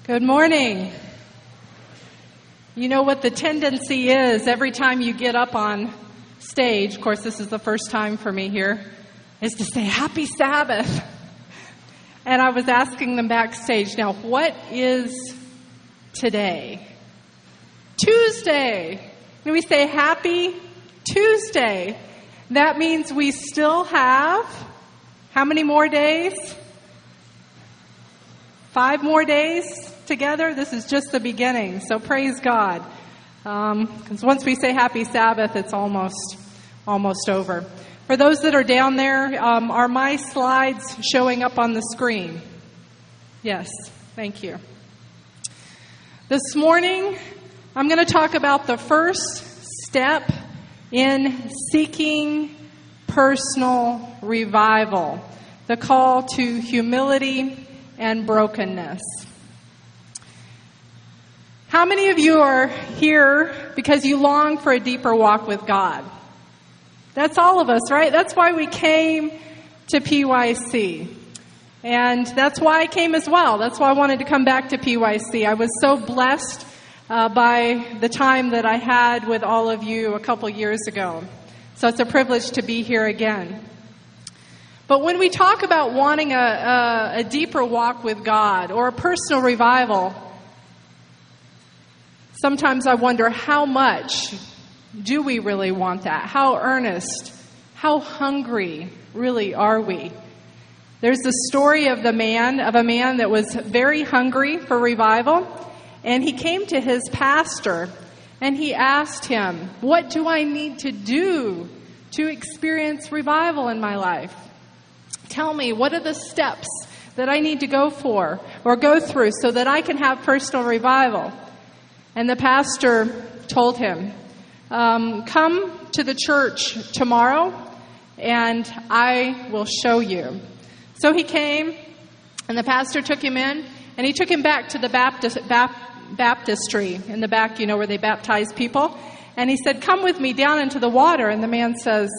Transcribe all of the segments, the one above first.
Good morning. You know what the tendency is every time you get up on stage, of course this is the first time for me here, is to say Happy Sabbath. And I was asking them backstage, now what is today? Tuesday. When we say Happy Tuesday, that means we still have how many more days? 5 more days together. This is just the beginning, so praise God. Because once we say Happy Sabbath, it's almost over. For those that are down there, are my slides showing up on the screen? Yes, thank you. This morning, I'm going to talk about the first step in seeking personal revival, the call to humility and brokenness. How many of you are here because you long for a deeper walk with God? That's all of us, right? That's why we came to PYC. And that's why I came as well. That's why I wanted to come back to PYC. I was so blessed by the time that I had with all of you a couple years ago. So it's a privilege to be here again. But when we talk about wanting a deeper walk with God or a personal revival, sometimes I wonder how much do we really want that? How earnest, how hungry really are we? There's the story of a man that was very hungry for revival, and he came to his pastor and he asked him, what do I need to do to experience revival in my life? Tell me, what are the steps that I need to go through so that I can have personal revival? And the pastor told him, come to the church tomorrow and I will show you. So he came and the pastor took him in and he took him back to the baptistry in the back, where they baptize people. And he said, come with me down into the water. And the man says,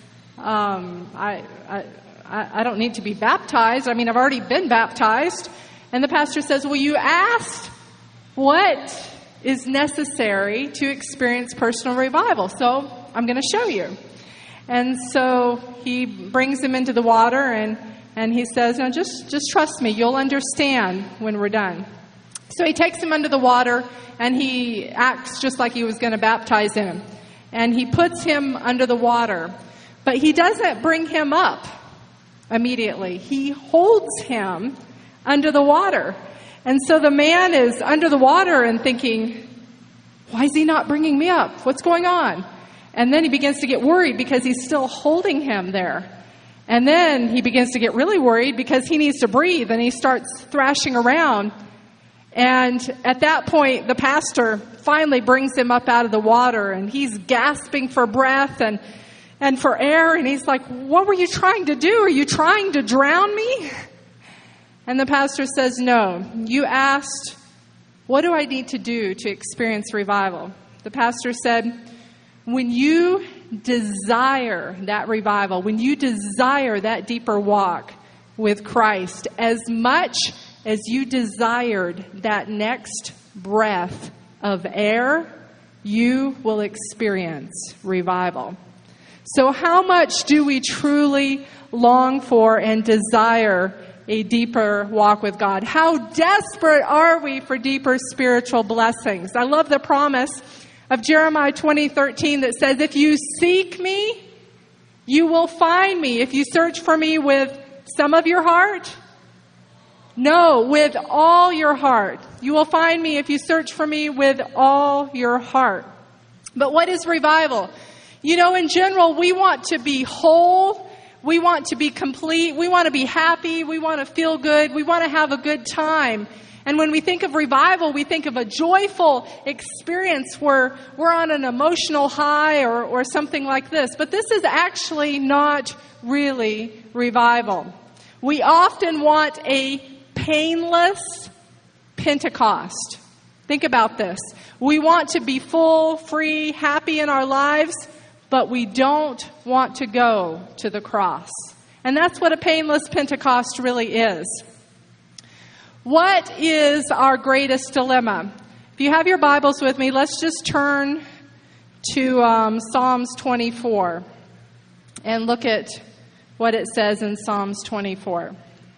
I don't need to be baptized. I've already been baptized. And the pastor says, well, you asked what is necessary to experience personal revival. So I'm going to show you. And so he brings him into the water and he says, no, just trust me. You'll understand when we're done. So he takes him under the water and he acts just like he was going to baptize him. And he puts him under the water. But he doesn't bring him up immediately. He holds him under the water. And so the man is under the water and thinking, why is he not bringing me up? What's going on? And then he begins to get worried because he's still holding him there. And then he begins to get really worried because he needs to breathe and he starts thrashing around. And at that point, the pastor finally brings him up out of the water and he's gasping for breath and for air. And he's like, what were you trying to do? Are you trying to drown me? And the pastor says, no, you asked, what do I need to do to experience revival? The pastor said, when you desire that revival, when you desire that deeper walk with Christ, as much as you desired that next breath of air, you will experience revival. So how much do we truly long for and desire a deeper walk with God? How desperate are we for deeper spiritual blessings? I love the promise of Jeremiah 20:13 that says, if you seek me, you will find me. If you search for me with some of your heart, no, with all your heart. You will find me if you search for me with all your heart. But what is revival? In general, we want to be whole. We want to be complete. We want to be happy. We want to feel good. We want to have a good time. And when we think of revival, we think of a joyful experience where we're on an emotional high or something like this. But this is actually not really revival. We often want a painless Pentecost. Think about this. We want to be full, free, happy in our lives, but we don't want to go to the cross. And that's what a painless Pentecost really is. What is our greatest dilemma? If you have your Bibles with me, let's just turn to Psalms 24 and look at what it says in Psalms 24.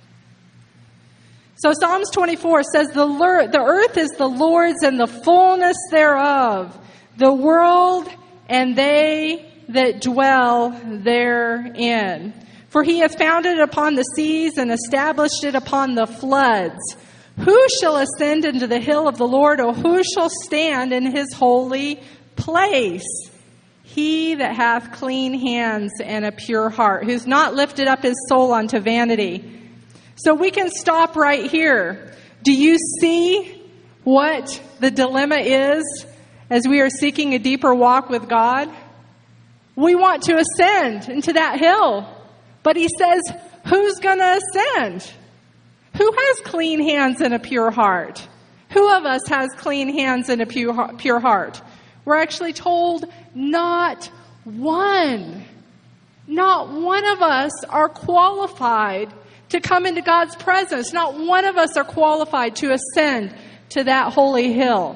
So Psalms 24 says, the earth is the Lord's and the fullness thereof, the world and they that dwell therein. For he hath founded it upon the seas and established it upon the floods. Who shall ascend into the hill of the Lord, or who shall stand in his holy place? He that hath clean hands and a pure heart, who's not lifted up his soul unto vanity. So we can stop right here. Do you see what the dilemma is as we are seeking a deeper walk with God? We want to ascend into that hill. But he says, who's going to ascend? Who has clean hands and a pure heart? Who of us has clean hands and a pure heart? We're actually told not one. Not one of us are qualified to come into God's presence. Not one of us are qualified to ascend to that holy hill.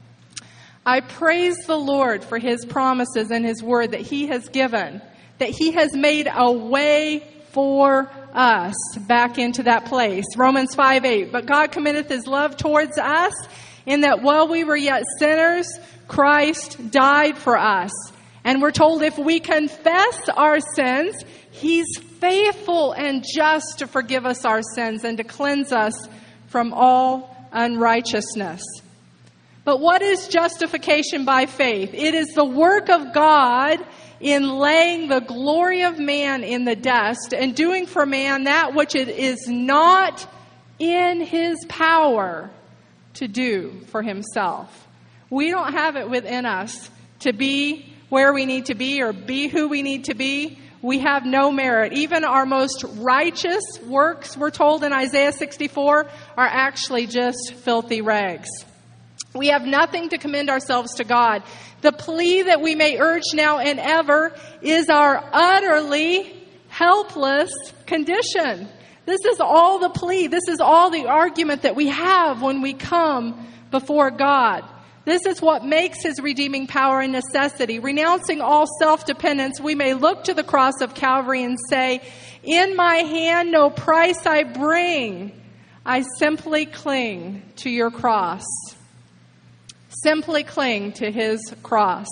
I praise the Lord for his promises and his word that he has given, that he has made a way for us back into that place. Romans 5:8. But God committeth his love towards us, in that while we were yet sinners, Christ died for us. And we're told if we confess our sins, he's faithful and just to forgive us our sins and to cleanse us from all unrighteousness. But what is justification by faith? It is the work of God in laying the glory of man in the dust and doing for man that which it is not in his power to do for himself. We don't have it within us to be where we need to be or be who we need to be. We have no merit. Even our most righteous works, we're told in Isaiah 64, are actually just filthy rags. We have nothing to commend ourselves to God. The plea that we may urge now and ever is our utterly helpless condition. This is all the plea. This is all the argument that we have when we come before God. This is what makes his redeeming power a necessity. Renouncing all self-dependence, we may look to the cross of Calvary and say, in my hand no price I bring. I simply cling to your cross. Simply cling to his cross.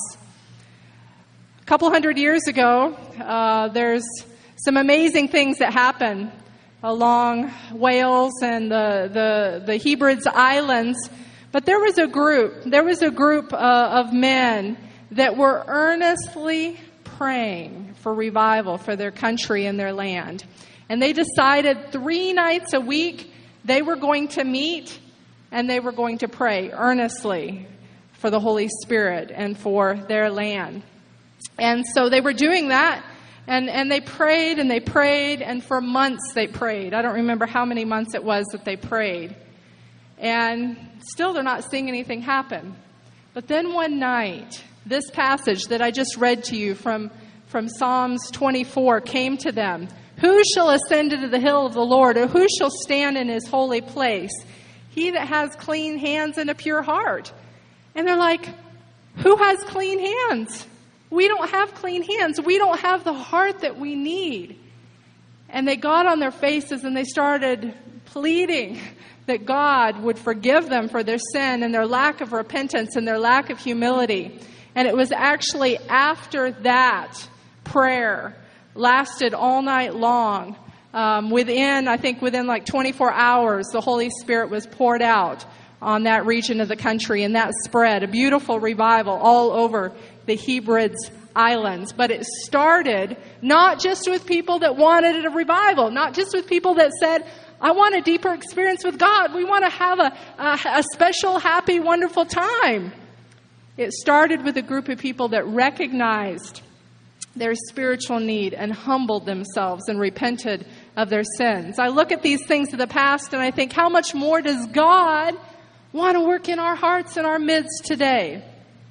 A couple hundred years ago, there's some amazing things that happen along Wales and the Hebrides Islands. But there was a group of men that were earnestly praying for revival for their country and their land. And they decided 3 nights a week they were going to meet and they were going to pray earnestly for the Holy Spirit and for their land. And so they were doing that, and they prayed, and for months they prayed. I don't remember how many months it was that they prayed. And still they're not seeing anything happen. But then one night, this passage that I just read to you from Psalms 24 came to them. Who shall ascend into the hill of the Lord, or who shall stand in his holy place? He that has clean hands and a pure heart. And they're like, who has clean hands? We don't have clean hands. We don't have the heart that we need. And they got on their faces and they started pleading that God would forgive them for their sin and their lack of repentance and their lack of humility. And it was actually after that prayer lasted all night long. Within like 24 hours, the Holy Spirit was poured out on that region of the country, and that spread a beautiful revival all over the Hebrides Islands. But it started not just with people that wanted a revival, not just with people that said, I want a deeper experience with God. We want to have a special, happy, wonderful time. It started with a group of people that recognized their spiritual need and humbled themselves and repented of their sins. I look at these things of the past and I think, how much more does God want to work in our hearts and our midst today?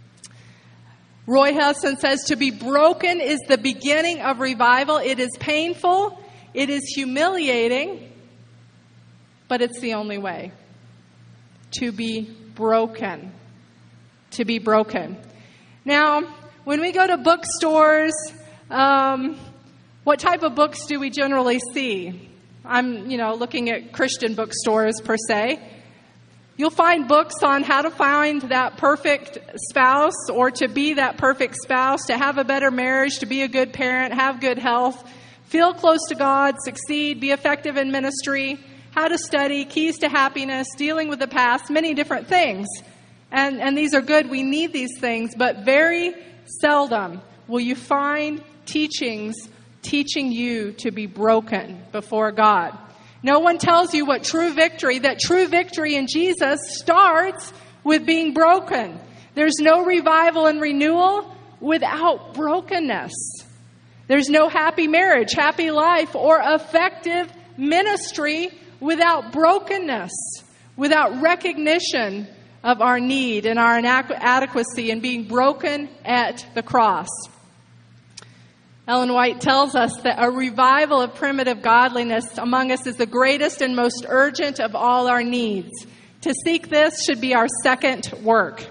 Roy Hudson says, to be broken is the beginning of revival. It is painful. It is humiliating. But it's the only way. to be broken. To be broken. Now, when we go to bookstores, what type of books do we generally see? I'm, looking at Christian bookstores per se. You'll find books on how to find that perfect spouse or to be that perfect spouse, to have a better marriage, to be a good parent, have good health, feel close to God, succeed, be effective in ministry, how to study, keys to happiness, dealing with the past, many different things. And these are good. We need these things, but very seldom will you find teachings teaching you to be broken before God. No one tells you that true victory in Jesus starts with being broken. There's no revival and renewal without brokenness. There's no happy marriage, happy life, or effective ministry without brokenness, without recognition of our need and our inadequacy and being broken at the cross. Ellen White tells us that a revival of primitive godliness among us is the greatest and most urgent of all our needs. To seek this should be our second work.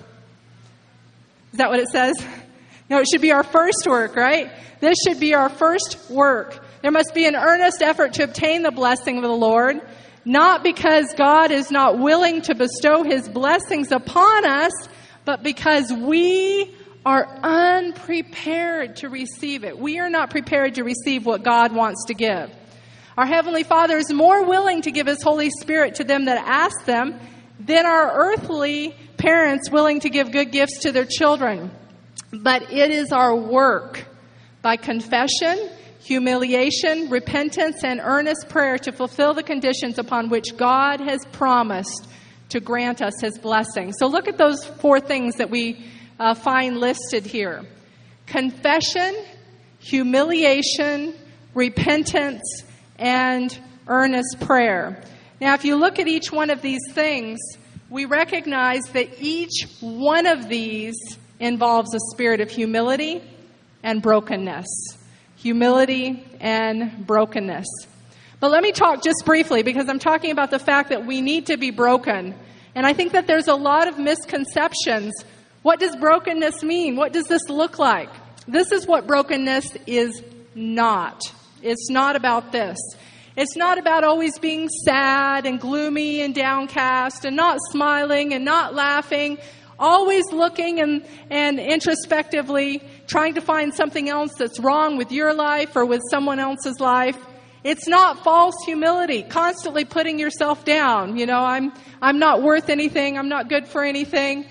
Is that what it says? No, it should be our first work, right? This should be our first work. There must be an earnest effort to obtain the blessing of the Lord, not because God is not willing to bestow His blessings upon us, but because we are unprepared to receive it. We are not prepared to receive what God wants to give. Our Heavenly Father is more willing to give His Holy Spirit to them that ask them than our earthly parents willing to give good gifts to their children. But it is our work by confession, humiliation, repentance, and earnest prayer to fulfill the conditions upon which God has promised to grant us His blessing. So look at those 4 things that we find listed here. Confession, humiliation, repentance, and earnest prayer. Now, if you look at each one of these things, we recognize that each one of these involves a spirit of humility and brokenness. Humility and brokenness. But let me talk just briefly, because I'm talking about the fact that we need to be broken. And I think that there's a lot of misconceptions. What does brokenness mean? What does this look like? This is what brokenness is not. It's not about this. It's not about always being sad and gloomy and downcast and not smiling and not laughing, always looking and introspectively trying to find something else that's wrong with your life or with someone else's life. It's not false humility, constantly putting yourself down. I'm not worth anything. I'm not good for anything.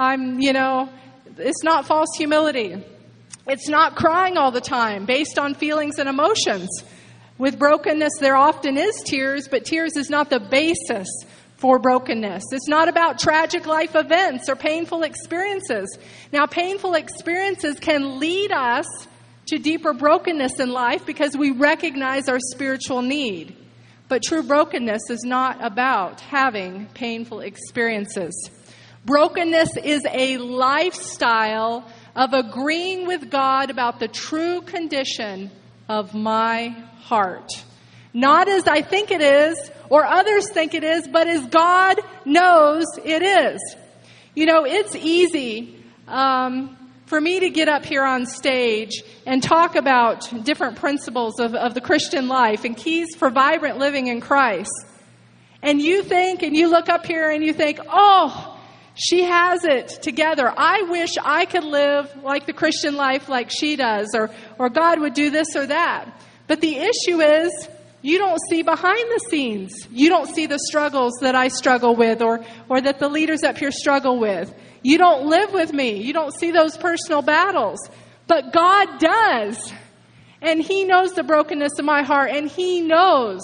It's not false humility. It's not crying all the time based on feelings and emotions. With brokenness, there often is tears, but tears is not the basis for brokenness. It's not about tragic life events or painful experiences. Now, painful experiences can lead us to deeper brokenness in life because we recognize our spiritual need. But true brokenness is not about having painful experiences. Brokenness is a lifestyle of agreeing with God about the true condition of my heart. Not as I think it is or others think it is, but as God knows it is. It's easy for me to get up here on stage and talk about different principles of the Christian life and keys for vibrant living in Christ. And you think, and you look up here and you think, oh, she has it together. I wish I could live like the Christian life like she does, or God would do this or that. But the issue is, you don't see behind the scenes. You don't see the struggles that I struggle with or that the leaders up here struggle with. You don't live with me. You don't see those personal battles. But God does. And He knows the brokenness of my heart, and He knows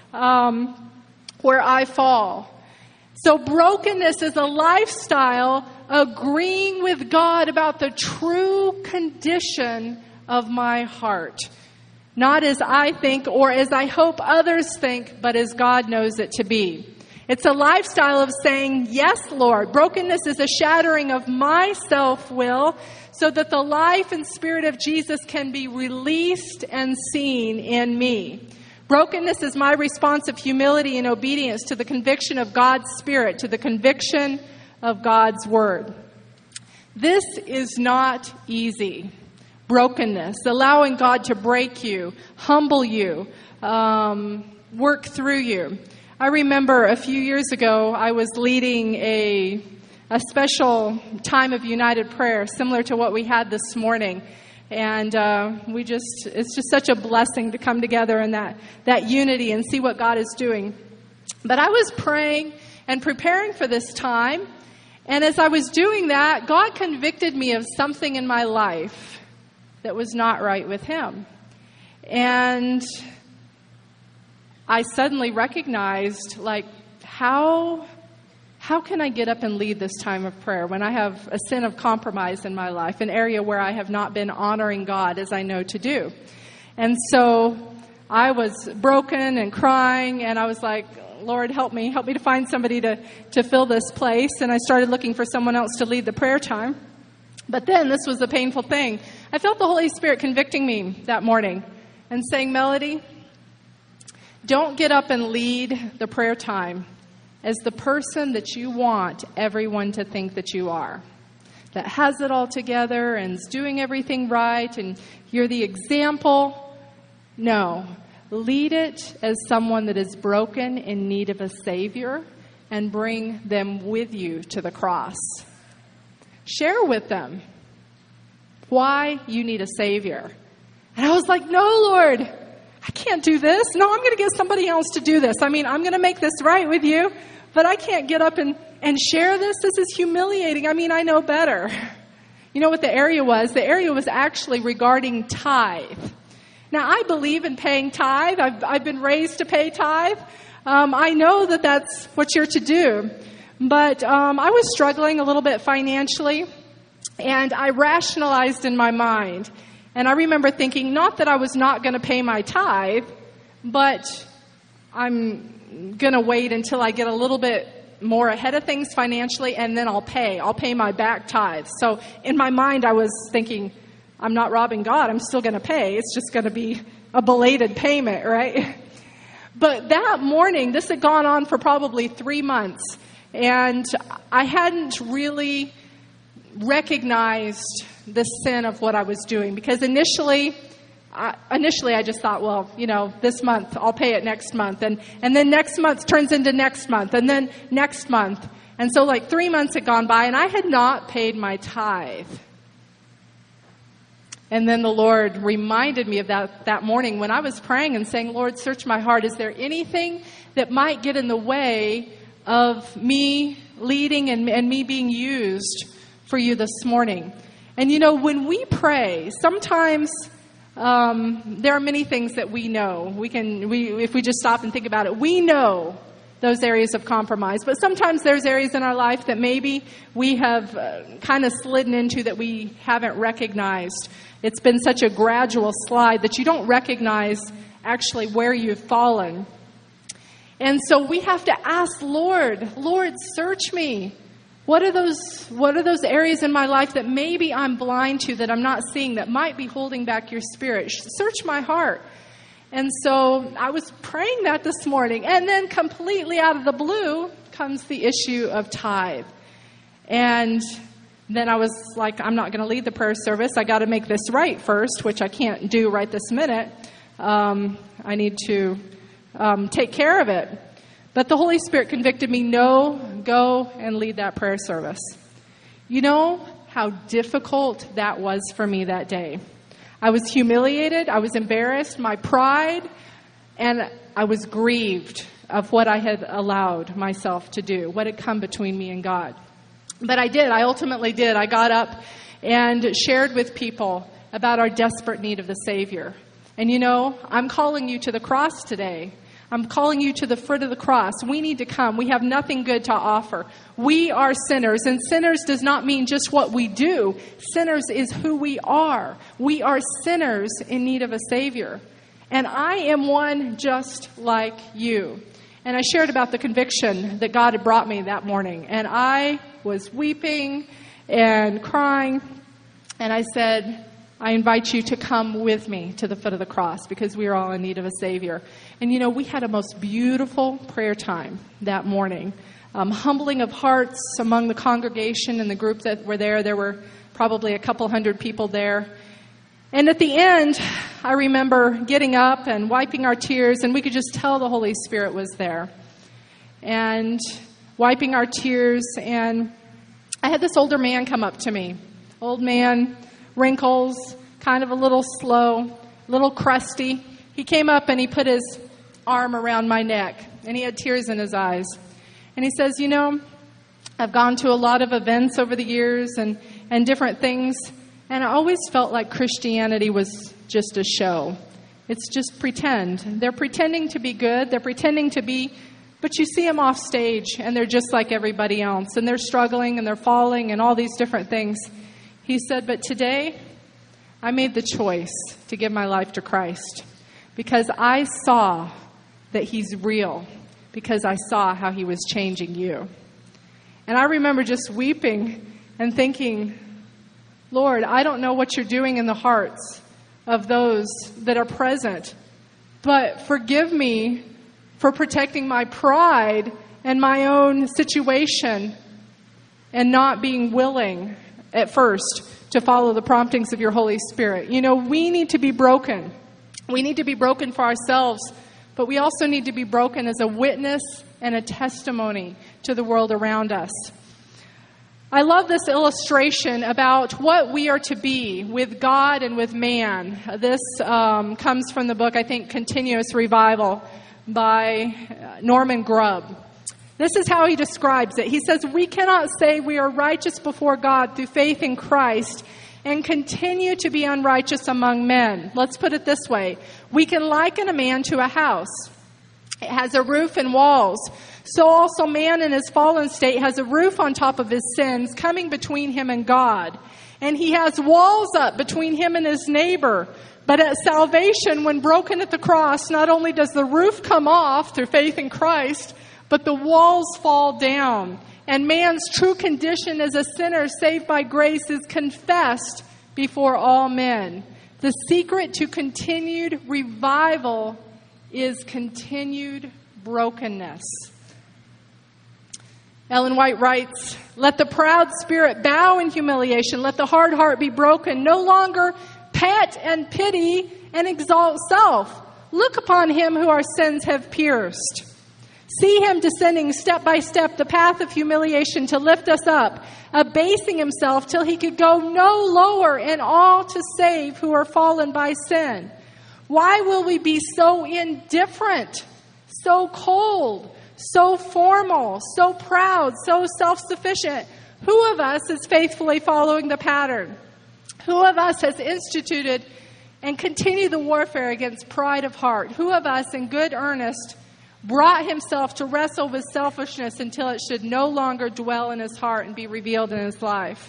where I fall. So brokenness is a lifestyle agreeing with God about the true condition of my heart. Not as I think or as I hope others think, but as God knows it to be. It's a lifestyle of saying, yes, Lord. Brokenness is a shattering of my self-will so that the life and spirit of Jesus can be released and seen in me. Brokenness is my response of humility and obedience to the conviction of God's Spirit, to the conviction of God's Word. This is not easy. Brokenness, allowing God to break you, humble you, work through you. I remember a few years ago, I was leading a special time of united prayer, similar to what we had this morning. And it's just such a blessing to come together in that unity and see what God is doing. But I was praying and preparing for this time. And as I was doing that, God convicted me of something in my life that was not right with Him. And I suddenly recognized, how can I get up and lead this time of prayer when I have a sin of compromise in my life, an area where I have not been honoring God as I know to do? And so I was broken and crying, and I was like, Lord, help me to find somebody to fill this place. And I started looking for someone else to lead the prayer time. But then this was the painful thing. I felt the Holy Spirit convicting me that morning and saying, Melody, don't get up and lead the prayer time as the person that you want everyone to think that you are, that has it all together and is doing everything right and you're the example. No, lead it as someone that is broken in need of a Savior and bring them with you to the cross. Share with them why you need a Savior. And I was like, no, Lord, I can't do this. No, I'm going to get somebody else to do this. I mean, I'm going to make this right with you, but I can't get up and share this. This is humiliating. I mean, I know better. You know what the area was? The area was actually regarding tithe. Now, I believe in paying tithe. I've been raised to pay tithe. I know that that's what you're to do. But I was struggling a little bit financially, and I rationalized in my mind. And I remember thinking, not that I was not going to pay my tithe, but I'm going to wait until I get a little bit more ahead of things financially, and then I'll pay my back tithe. So in my mind, I was thinking, I'm not robbing God. I'm still going to pay. It's just going to be a belated payment, right? But that morning, this had gone on for probably 3 months, and I hadn't really recognized the sin of what I was doing, because initially I just thought, well, this month I'll pay it next month, and then next month turns into next month, and then next month, and so 3 months had gone by, and I had not paid my tithe. And then the Lord reminded me of that morning when I was praying and saying, Lord, search my heart. Is there anything that might get in the way of me leading and me being used for you this morning? And when we pray, sometimes there are many things that we know. If we just stop and think about it, we know those areas of compromise. But sometimes there's areas in our life that maybe we have kind of slidden into that we haven't recognized. It's been such a gradual slide that you don't recognize actually where you've fallen. And so we have to ask, Lord, search me. What are those areas in my life that maybe I'm blind to, that I'm not seeing, that might be holding back your Spirit? Search my heart. And so I was praying that this morning, and then completely out of the blue comes the issue of tithe. And then I was like, I'm not going to lead the prayer service. I got to make this right first, which I can't do right this minute. I need to take care of it. But the Holy Spirit convicted me, no, go and lead that prayer service. You know how difficult that was for me that day. I was humiliated, I was embarrassed, my pride, and I was grieved of what I had allowed myself to do, what had come between me and God. But I ultimately did. I got up and shared with people about our desperate need of the Savior. And I'm calling you to the cross today. I'm calling you to the foot of the cross. We need to come. We have nothing good to offer. We are sinners, and sinners does not mean just what we do. Sinners is who we are. We are sinners in need of a Savior. And I am one just like you. And I shared about the conviction that God had brought me that morning. And I was weeping and crying. And I said, I invite you to come with me to the foot of the cross because we are all in need of a Savior. And you know, we had a most beautiful prayer time that morning. Humbling of hearts among the congregation and the group that were there. There were probably a couple hundred people there. And at the end, I remember getting up and wiping our tears, and we could just tell the Holy Spirit was there. And wiping our tears, and I had this older man come up to me. Old man, wrinkles, kind of a little slow, a little crusty. He came up and he put his arm around my neck, and he had tears in his eyes. And he says, you know, I've gone to a lot of events over the years and different things, and I always felt like Christianity was just a show. It's just pretend. They're pretending to be good. They're pretending to be, but you see them off stage, and they're just like everybody else, and they're struggling, and they're falling, and all these different things. He said, but today, I made the choice to give my life to Christ because I saw that He's real, because I saw how He was changing you. And I remember just weeping and thinking, Lord, I don't know what you're doing in the hearts of those that are present, but forgive me for protecting my pride and my own situation and not being willing at first to follow the promptings of your Holy Spirit. You know, we need to be broken. We need to be broken for ourselves, but we also need to be broken as a witness and a testimony to the world around us. I love this illustration about what we are to be with God and with man. This comes from the book, I think, Continuous Revival by Norman Grubb. This is how he describes it. He says, we cannot say we are righteous before God through faith in Christ and continue to be unrighteous among men. Let's put it this way. We can liken a man to a house. It has a roof and walls. So also man in his fallen state has a roof on top of his sins coming between him and God. And he has walls up between him and his neighbor. But at salvation, when broken at the cross, not only does the roof come off through faith in Christ, but the walls fall down. And man's true condition as a sinner saved by grace is confessed before all men. The secret to continued revival is continued brokenness. Ellen White writes, let the proud spirit bow in humiliation. Let the hard heart be broken. No longer pet and pity and exalt self. Look upon him who our sins have pierced. See him descending step by step the path of humiliation to lift us up, abasing himself till he could go no lower, and all to save who are fallen by sin. Why will we be so indifferent, so cold, so formal, so proud, so self-sufficient? Who of us is faithfully following the pattern? Who of us has instituted and continued the warfare against pride of heart? Who of us in good earnest brought himself to wrestle with selfishness until it should no longer dwell in his heart and be revealed in his life?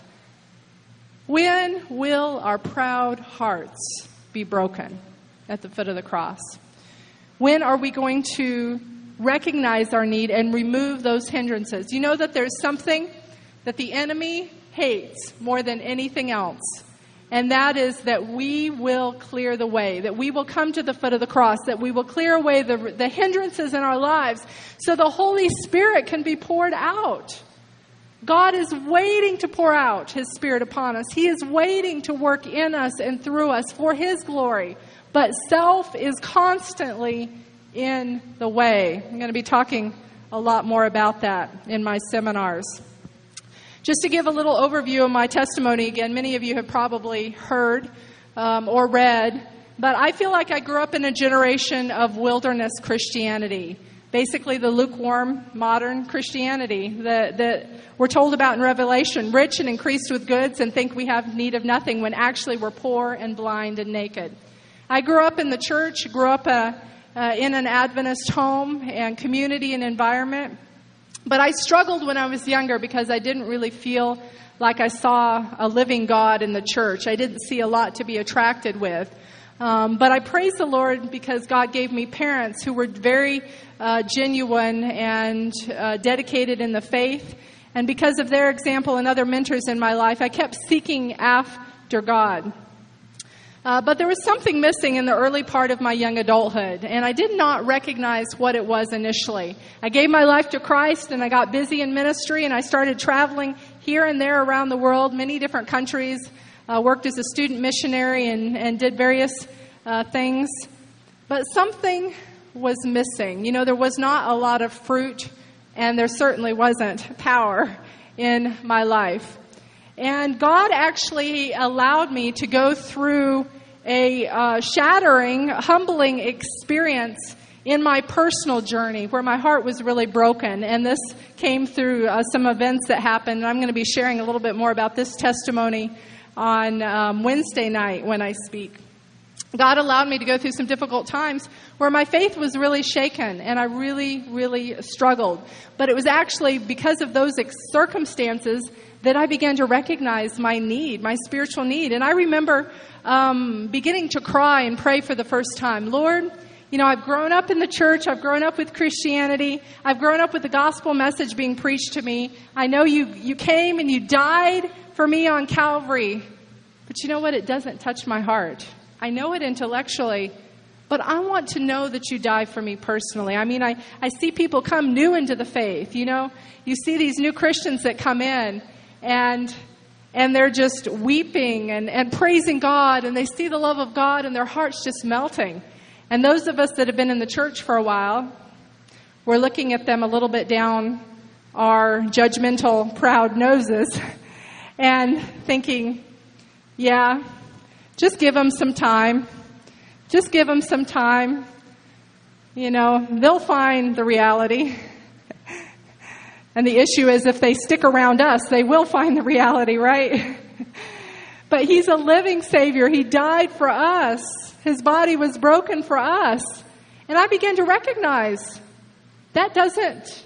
When will our proud hearts be broken at the foot of the cross? When are we going to recognize our need and remove those hindrances? You know that there's something that the enemy hates more than anything else. And that is that we will clear the way, that we will come to the foot of the cross, that we will clear away the hindrances in our lives so the Holy Spirit can be poured out. God is waiting to pour out His Spirit upon us. He is waiting to work in us and through us for His glory. But self is constantly in the way. I'm going to be talking a lot more about that in my seminars. Just to give a little overview of my testimony, again, many of you have probably heard or read, but I feel like I grew up in a generation of wilderness Christianity, basically the lukewarm modern Christianity that we're told about in Revelation, rich and increased with goods and think we have need of nothing when actually we're poor and blind and naked. I grew up in the church, grew up in an Adventist home and community and environment. But I struggled when I was younger because I didn't really feel like I saw a living God in the church. I didn't see a lot to be attracted with. But I praise the Lord because God gave me parents who were very genuine and dedicated in the faith. And because of their example and other mentors in my life, I kept seeking after God. But there was something missing in the early part of my young adulthood, and I did not recognize what it was initially. I gave my life to Christ, and I got busy in ministry, and I started traveling here and there around the world, many different countries, worked as a student missionary and did various things. But something was missing. You know, there was not a lot of fruit, and there certainly wasn't power in my life. And God actually allowed me to go through a shattering, humbling experience in my personal journey where my heart was really broken. And this came through some events that happened. And I'm going to be sharing a little bit more about this testimony on Wednesday night when I speak. God allowed me to go through some difficult times where my faith was really shaken and I really, really struggled. But it was actually because of those circumstances that I began to recognize my need, my spiritual need. And I remember beginning to cry and pray for the first time. Lord, you know, I've grown up in the church. I've grown up with Christianity. I've grown up with the gospel message being preached to me. I know you came and you died for me on Calvary. But you know what? It doesn't touch my heart. I know it intellectually, but I want to know that you died for me personally. I mean, I see people come new into the faith, you know. You see these new Christians that come in and they're just weeping and praising God, and they see the love of God and their hearts just melting. And those of us that have been in the church for a while, we're looking at them a little bit down our judgmental, proud noses and thinking, yeah, just give them some time. Just give them some time. You know, they'll find the reality. And the issue is if they stick around us, they will find the reality, right? But He's a living Savior. He died for us. His body was broken for us. And I began to recognize that doesn't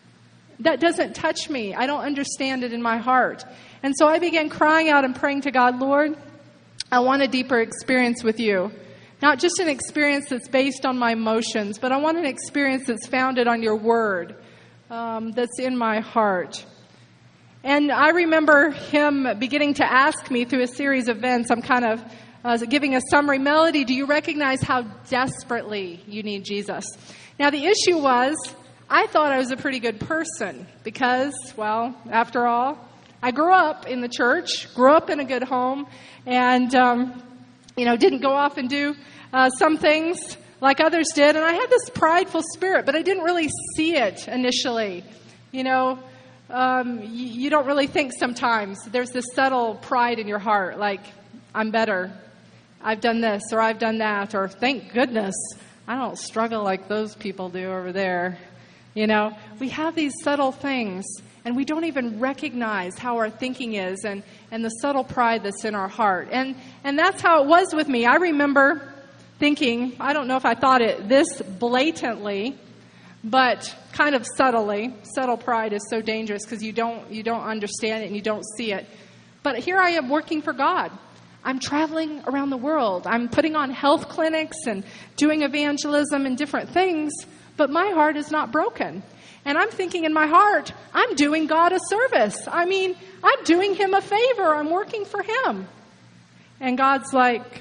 touch me. I don't understand it in my heart. And so I began crying out and praying to God, Lord, I want a deeper experience with you. Not just an experience that's based on my emotions, but I want an experience that's founded on your word, that's in my heart. And I remember Him beginning to ask me through a series of events, I'm kind of giving a summary. Melody, do you recognize how desperately you need Jesus? Now, the issue was, I thought I was a pretty good person because, well, after all, I grew up in the church, grew up in a good home, and, didn't go off and do some things like others did. And I had this prideful spirit, but I didn't really see it initially. You know, you don't really think sometimes. There's this subtle pride in your heart, like, I'm better. I've done this, or I've done that, or thank goodness I don't struggle like those people do over there. You know, we have these subtle things, and we don't even recognize how our thinking is and the subtle pride that's in our heart. And that's how it was with me. I remember thinking, I don't know if I thought it this blatantly, but kind of subtly. Subtle pride is so dangerous because you don't understand it and you don't see it. But here I am working for God. I'm traveling around the world. I'm putting on health clinics and doing evangelism and different things, but my heart is not broken. And I'm thinking in my heart, I'm doing God a service. I mean, I'm doing Him a favor. I'm working for Him. And God's like,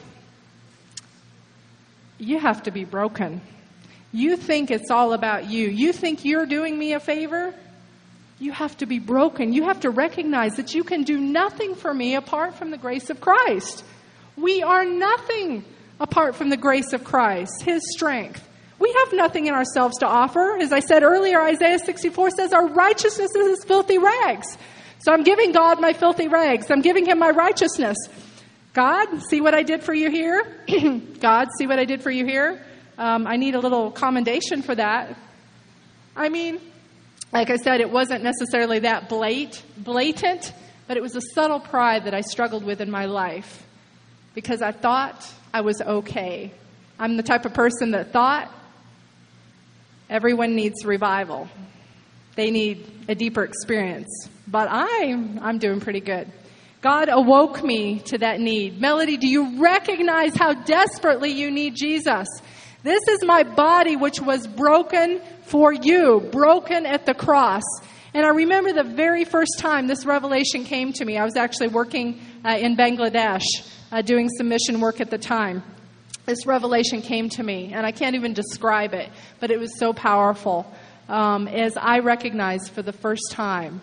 you have to be broken. You think it's all about you. You think you're doing me a favor? You have to be broken. You have to recognize that you can do nothing for me apart from the grace of Christ. We are nothing apart from the grace of Christ, His strength. We have nothing in ourselves to offer. As I said earlier, Isaiah 64 says our righteousness is as filthy rags. So I'm giving God my filthy rags. I'm giving Him my righteousness. God, see what I did for you here? God, see what I did for you here? I need a little commendation for that. I mean, like I said, it wasn't necessarily that blatant, but it was a subtle pride that I struggled with in my life because I thought I was okay. I'm the type of person that thought everyone needs revival. They need a deeper experience. But I'm doing pretty good. God awoke me to that need. Melody, do you recognize how desperately you need Jesus? This is my body which was broken for you, broken at the cross. And I remember the very first time this revelation came to me. I was actually working in Bangladesh, doing some mission work at the time. This revelation came to me, and I can't even describe it, but it was so powerful. As I recognized for the first time,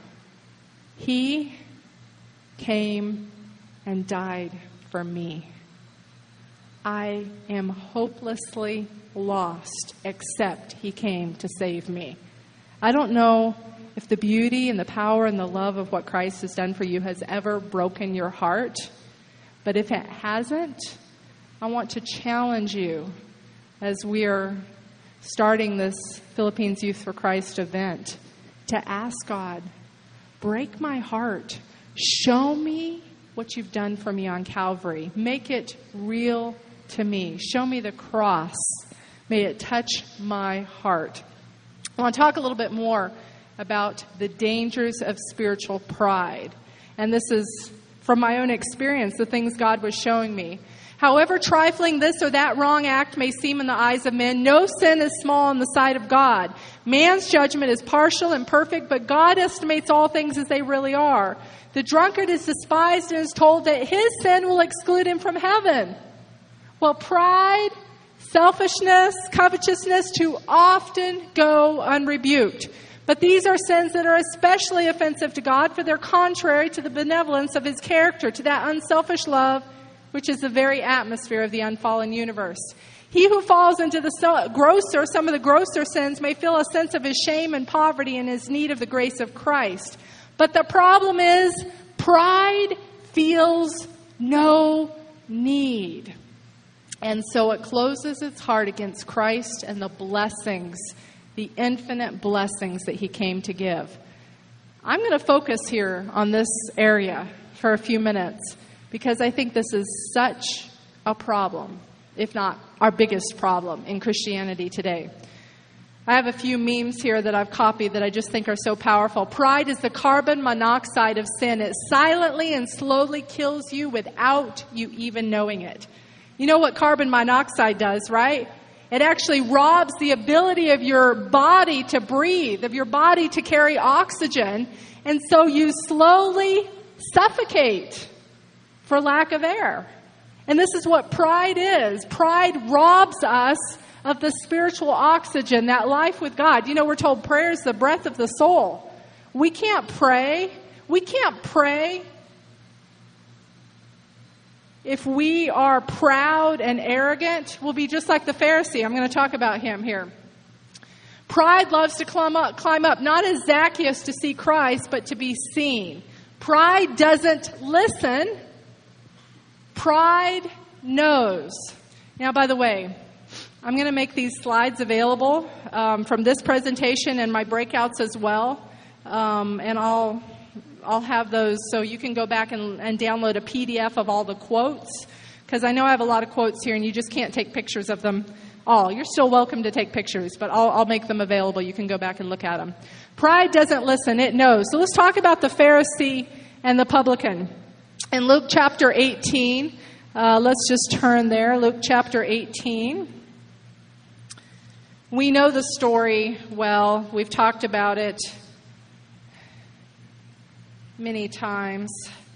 He came and died for me. I am hopelessly lost, except He came to save me. I don't know if the beauty and the power and the love of what Christ has done for you has ever broken your heart, but if it hasn't, I want to challenge you as we are starting this Philippines Youth for Christ event to ask God, break my heart. Show me what you've done for me on Calvary. Make it real to me. Show me the cross. May it touch my heart. I want to talk a little bit more about the dangers of spiritual pride. And this is from my own experience, the things God was showing me. However trifling this or that wrong act may seem in the eyes of men, no sin is small in the sight of God. Man's judgment is partial and perfect, but God estimates all things as they really are. The drunkard is despised and is told that his sin will exclude him from heaven. Well, pride, selfishness, covetousness too often go unrebuked. But these are sins that are especially offensive to God, for they're contrary to the benevolence of His character, to that unselfish love which is the very atmosphere of the unfallen universe. He who falls into some of the grosser sins may feel a sense of his shame and poverty and his need of the grace of Christ. But the problem is, pride feels no need. And so it closes its heart against Christ and the blessings, the infinite blessings that He came to give. I'm going to focus here on this area for a few minutes, because I think this is such a problem, if not our biggest problem in Christianity today. I have a few memes here that I've copied that I just think are so powerful. Pride is the carbon monoxide of sin. It silently and slowly kills you without you even knowing it. You know what carbon monoxide does, right? It actually robs the ability of your body to breathe, of your body to carry oxygen, and so you slowly suffocate for lack of air. And this is what pride is. Pride robs us of the spiritual oxygen, that life with God. You know, we're told prayer is the breath of the soul. We can't pray. We can't pray if we are proud and arrogant. We'll be just like the Pharisee. I'm going to talk about him here. Pride loves to climb up, not as Zacchaeus to see Christ, but to be seen. Pride doesn't listen. Pride knows. Now, by the way, I'm going to make these slides available from this presentation and my breakouts as well. And I'll have those so you can go back and download a PDF of all the quotes, because I know I have a lot of quotes here and you just can't take pictures of them all. You're still welcome to take pictures, but I'll make them available. You can go back and look at them. Pride doesn't listen, it knows. So let's talk about the Pharisee and the publican. In Luke chapter 18, let's just turn there. Luke chapter 18. We know the story well. We've talked about it many times.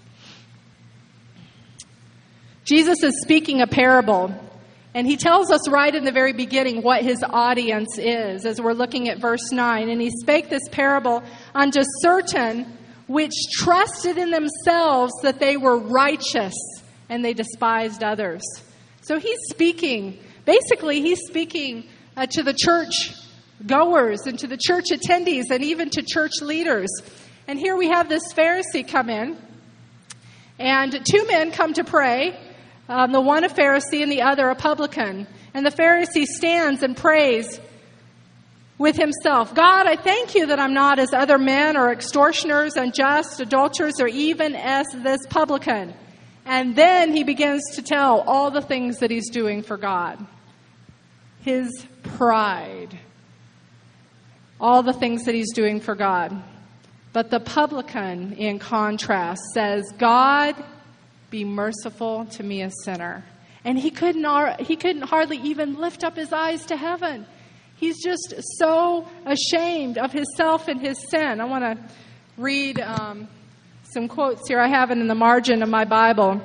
Jesus is speaking a parable, and He tells us right in the very beginning what His audience is, as we're looking at verse 9. And He spake this parable unto certain which trusted in themselves that they were righteous, and they despised others. So He's speaking, basically He's speaking to the church goers and to the church attendees and even to church leaders. And here we have this Pharisee come in, and two men come to pray, the one a Pharisee and the other a publican. And the Pharisee stands and prays with himself, God, I thank you that I'm not as other men or extortioners, unjust, adulterers, or even as this publican. And then he begins to tell all the things that he's doing for God. His pride. All the things that he's doing for God. But the publican, in contrast, says, God, be merciful to me, a sinner. And he couldn't hardly even lift up his eyes to heaven. He's just so ashamed of himself and his sin. I want to read some quotes here. I have it in the margin of my Bible.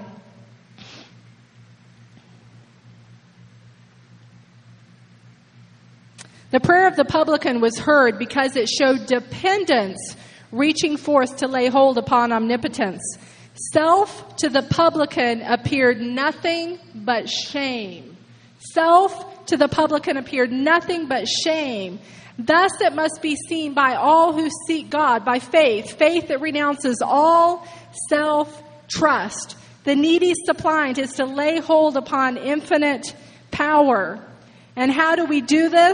The prayer of the publican was heard because it showed dependence, reaching forth to lay hold upon omnipotence. Self to the publican appeared nothing but shame. Self to the publican appeared nothing but shame. Thus it must be seen by all who seek God by faith, faith that renounces all self-trust. The needy suppliant is to lay hold upon infinite power. And how do we do this?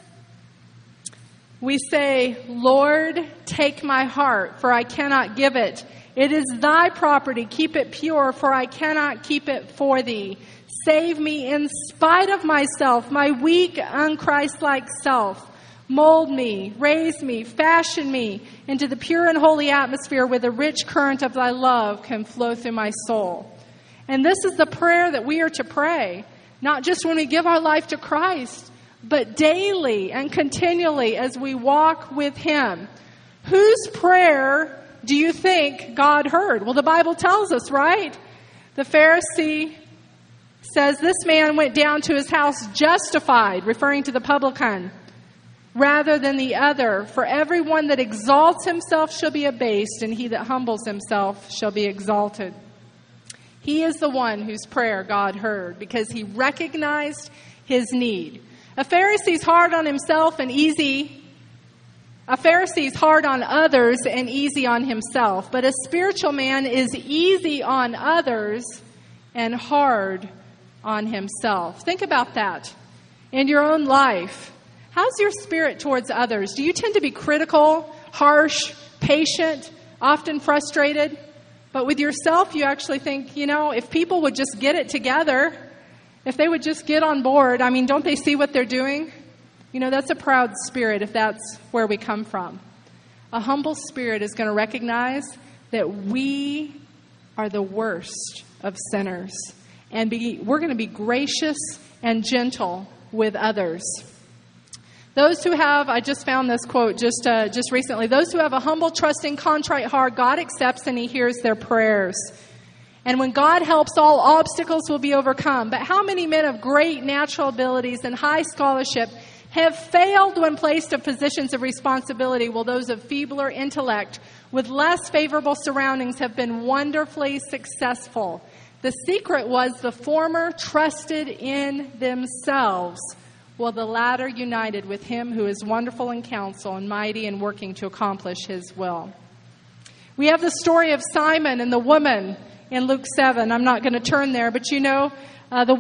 We say, Lord, take my heart, for I cannot give it. It is thy property. Keep it pure, for I cannot keep it for thee. Save me in spite of myself, my weak, unchristlike self. Mold me, raise me, fashion me into the pure and holy atmosphere where the rich current of thy love can flow through my soul. And this is the prayer that we are to pray, not just when we give our life to Christ, but daily and continually as we walk with Him. Whose prayer do you think God heard? Well, the Bible tells us, right? The Pharisee says this man went down to his house justified, referring to the publican, rather than the other. For everyone that exalts himself shall be abased, and he that humbles himself shall be exalted. He is the one whose prayer God heard because he recognized his need. A Pharisee's hard on himself and easy. A Pharisee's hard on others and easy on himself. But a spiritual man is easy on others and hard on himself. Think about that in your own life. How's your spirit towards others? Do you tend to be critical, harsh, patient, often frustrated? But with yourself, you actually think, if people would just get it together, if they would just get on board, don't they see what they're doing? That's a proud spirit if that's where we come from. A humble spirit is going to recognize that we are the worst of sinners. And we're going to be gracious and gentle with others. Those who have, I just found this quote just recently, those who have a humble, trusting, contrite heart, God accepts and He hears their prayers. And when God helps, all obstacles will be overcome. But how many men of great natural abilities and high scholarship have failed when placed in positions of responsibility, while those of feebler intellect with less favorable surroundings have been wonderfully successful? The secret was the former trusted in themselves, while the latter united with Him who is wonderful in counsel and mighty in working to accomplish His will. We have the story of Simon and the woman in Luke 7. I'm not going to turn there, but the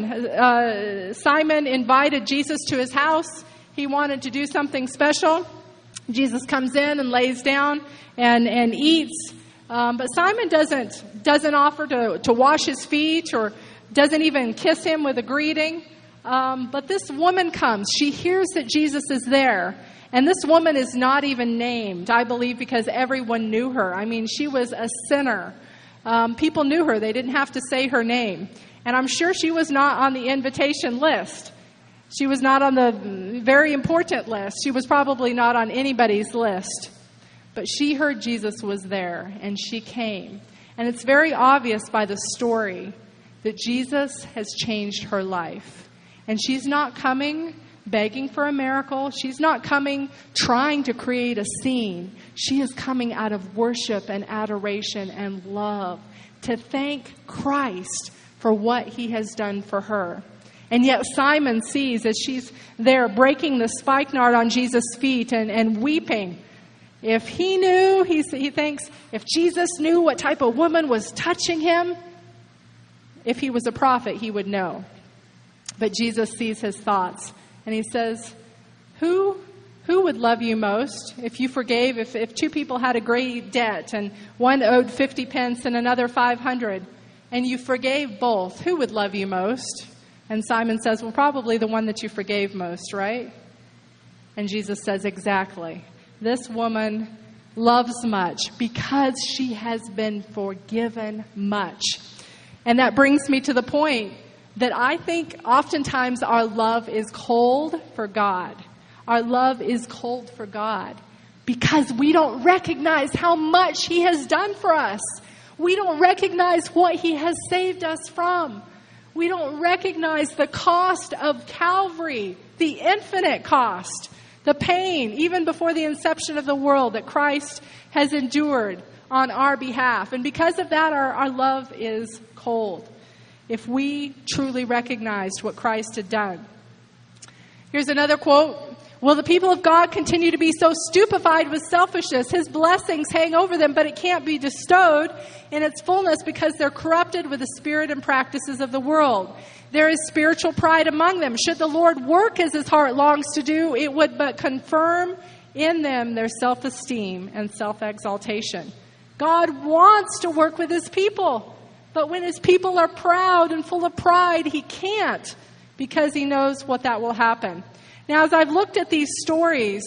woman, Simon invited Jesus to his house. He wanted to do something special. Jesus comes in and lays down and eats. But Simon doesn't offer to wash his feet or doesn't even kiss him with a greeting. But this woman comes. She hears that Jesus is there. And this woman is not even named, I believe, because everyone knew her. She was a sinner. People knew her. They didn't have to say her name. And I'm sure she was not on the invitation list. She was not on the very important list. She was probably not on anybody's list. But she heard Jesus was there, and she came. And it's very obvious by the story that Jesus has changed her life. And she's not coming begging for a miracle. She's not coming trying to create a scene. She is coming out of worship and adoration and love to thank Christ for what He has done for her. And yet Simon sees as she's there breaking the spikenard on Jesus' feet and weeping. If he knew, he thinks, if Jesus knew what type of woman was touching him, if he was a prophet, he would know. But Jesus sees his thoughts. And He says, who would love you most if you forgave, if two people had a great debt and one owed 50 pence and another 500, and you forgave both, who would love you most? And Simon says, well, probably the one that you forgave most, right? And Jesus says, exactly. This woman loves much because she has been forgiven much. And that brings me to the point. that I think oftentimes our love is cold for God. Our love is cold for God because we don't recognize how much He has done for us. We don't recognize what He has saved us from. We don't recognize the cost of Calvary, the infinite cost, the pain, even before the inception of the world, that Christ has endured on our behalf. And because of that, our love is cold. If we truly recognized what Christ had done. Here's another quote. Will the people of God continue to be so stupefied with selfishness? His blessings hang over them, but it can't be bestowed in its fullness because they're corrupted with the spirit and practices of the world. There is spiritual pride among them. Should the Lord work as His heart longs to do, it would but confirm in them their self-esteem and self-exaltation. God wants to work with His people, but when His people are proud and full of pride, He can't because He knows what that will happen. Now, as I've looked at these stories,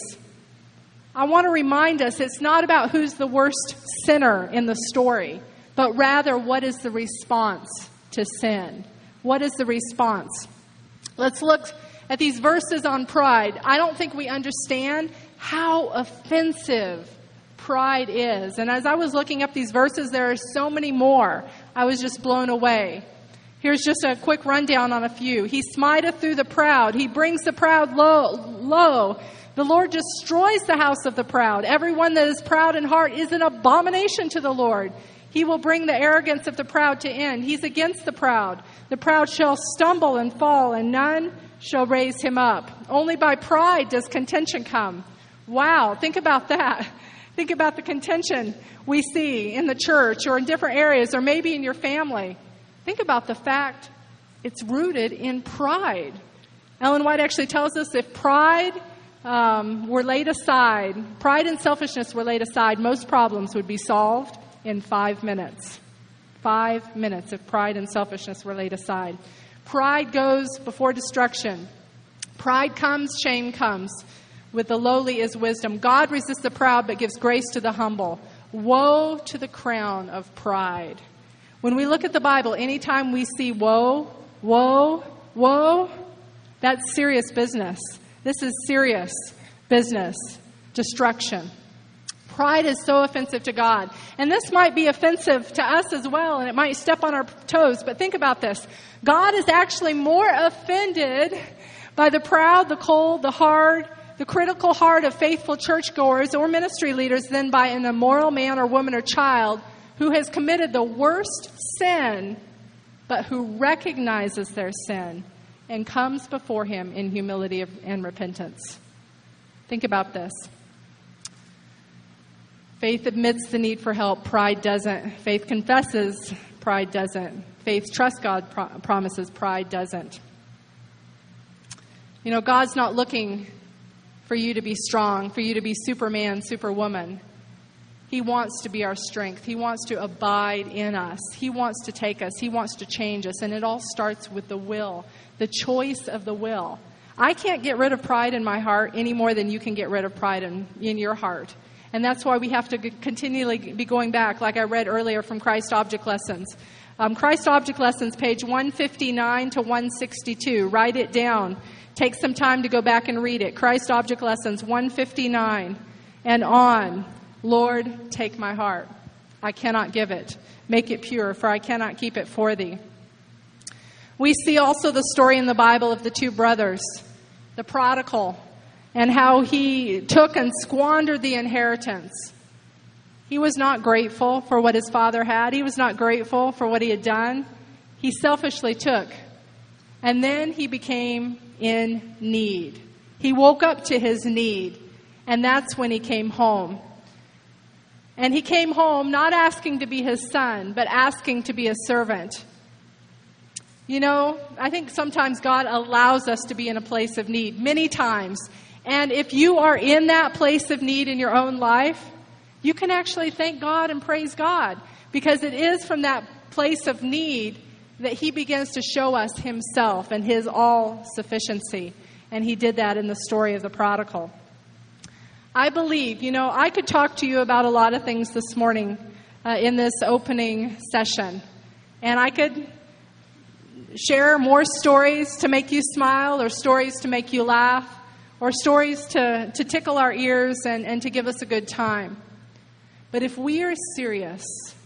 I want to remind us it's not about who's the worst sinner in the story, but rather what is the response to sin. What is the response? Let's look at these verses on pride. I don't think we understand how offensive pride is. And as I was looking up these verses, there are so many more. I was just blown away. Here's just a quick rundown on a few. He smiteth through the proud. He brings the proud low. The Lord destroys the house of the proud. Everyone that is proud in heart is an abomination to the Lord. He will bring the arrogance of the proud to end. He's against the proud. The proud shall stumble and fall, and none shall raise him up. Only by pride does contention come. Wow, think about that. Think about the contention we see in the church or in different areas or maybe in your family. Think about the fact it's rooted in pride. Ellen White actually tells us if pride were laid aside, pride and selfishness were laid aside, most problems would be solved in 5 minutes. 5 minutes if pride and selfishness were laid aside. Pride goes before destruction. Pride comes, shame comes. With the lowly is wisdom. God resists the proud but gives grace to the humble. Woe to the crown of pride. When we look at the Bible, anytime we see woe, woe, woe, that's serious business. This is serious business. Destruction. Pride is so offensive to God. And this might be offensive to us as well, and it might step on our toes. But think about this. God is actually more offended by the proud, the cold, the hard, the critical heart of faithful churchgoers or ministry leaders than by an immoral man or woman or child who has committed the worst sin, but who recognizes their sin and comes before Him in humility and repentance. Think about this. Faith admits the need for help. Pride doesn't. Faith confesses. Pride doesn't. Faith trusts God promises. Pride doesn't. You know, God's not looking for you to be strong, for you to be Superman, Superwoman. He wants to be our strength. He wants to abide in us. He wants to take us. He wants to change us. And it all starts with the will, the choice of the will. I can't get rid of pride in my heart any more than you can get rid of pride in your heart. And that's why we have to continually be going back, like I read earlier from Christ Object Lessons. Christ Object Lessons, page 159 to 162. Write it down. Take some time to go back and read it. Christ Object Lessons, 159 and on. Lord, take my heart. I cannot give it. Make it pure, for I cannot keep it for thee. We see also the story in the Bible of the two brothers, the prodigal, and how he took and squandered the inheritance. He was not grateful for what his father had. He was not grateful for what he had done. He selfishly took. And then he became in need. He woke up to his need. And that's when he came home. And he came home not asking to be his son, but asking to be a servant. You know, I think sometimes God allows us to be in a place of need, many times. And if you are in that place of need in your own life, you can actually thank God and praise God. Because it is from that place of need that He begins to show us Himself and His all-sufficiency. And He did that in the story of the prodigal. I believe, you know, I could talk to you about a lot of things this morning in this opening session. And I could share more stories to make you smile, or stories to make you laugh, or stories to tickle our ears and to give us a good time. But if we are serious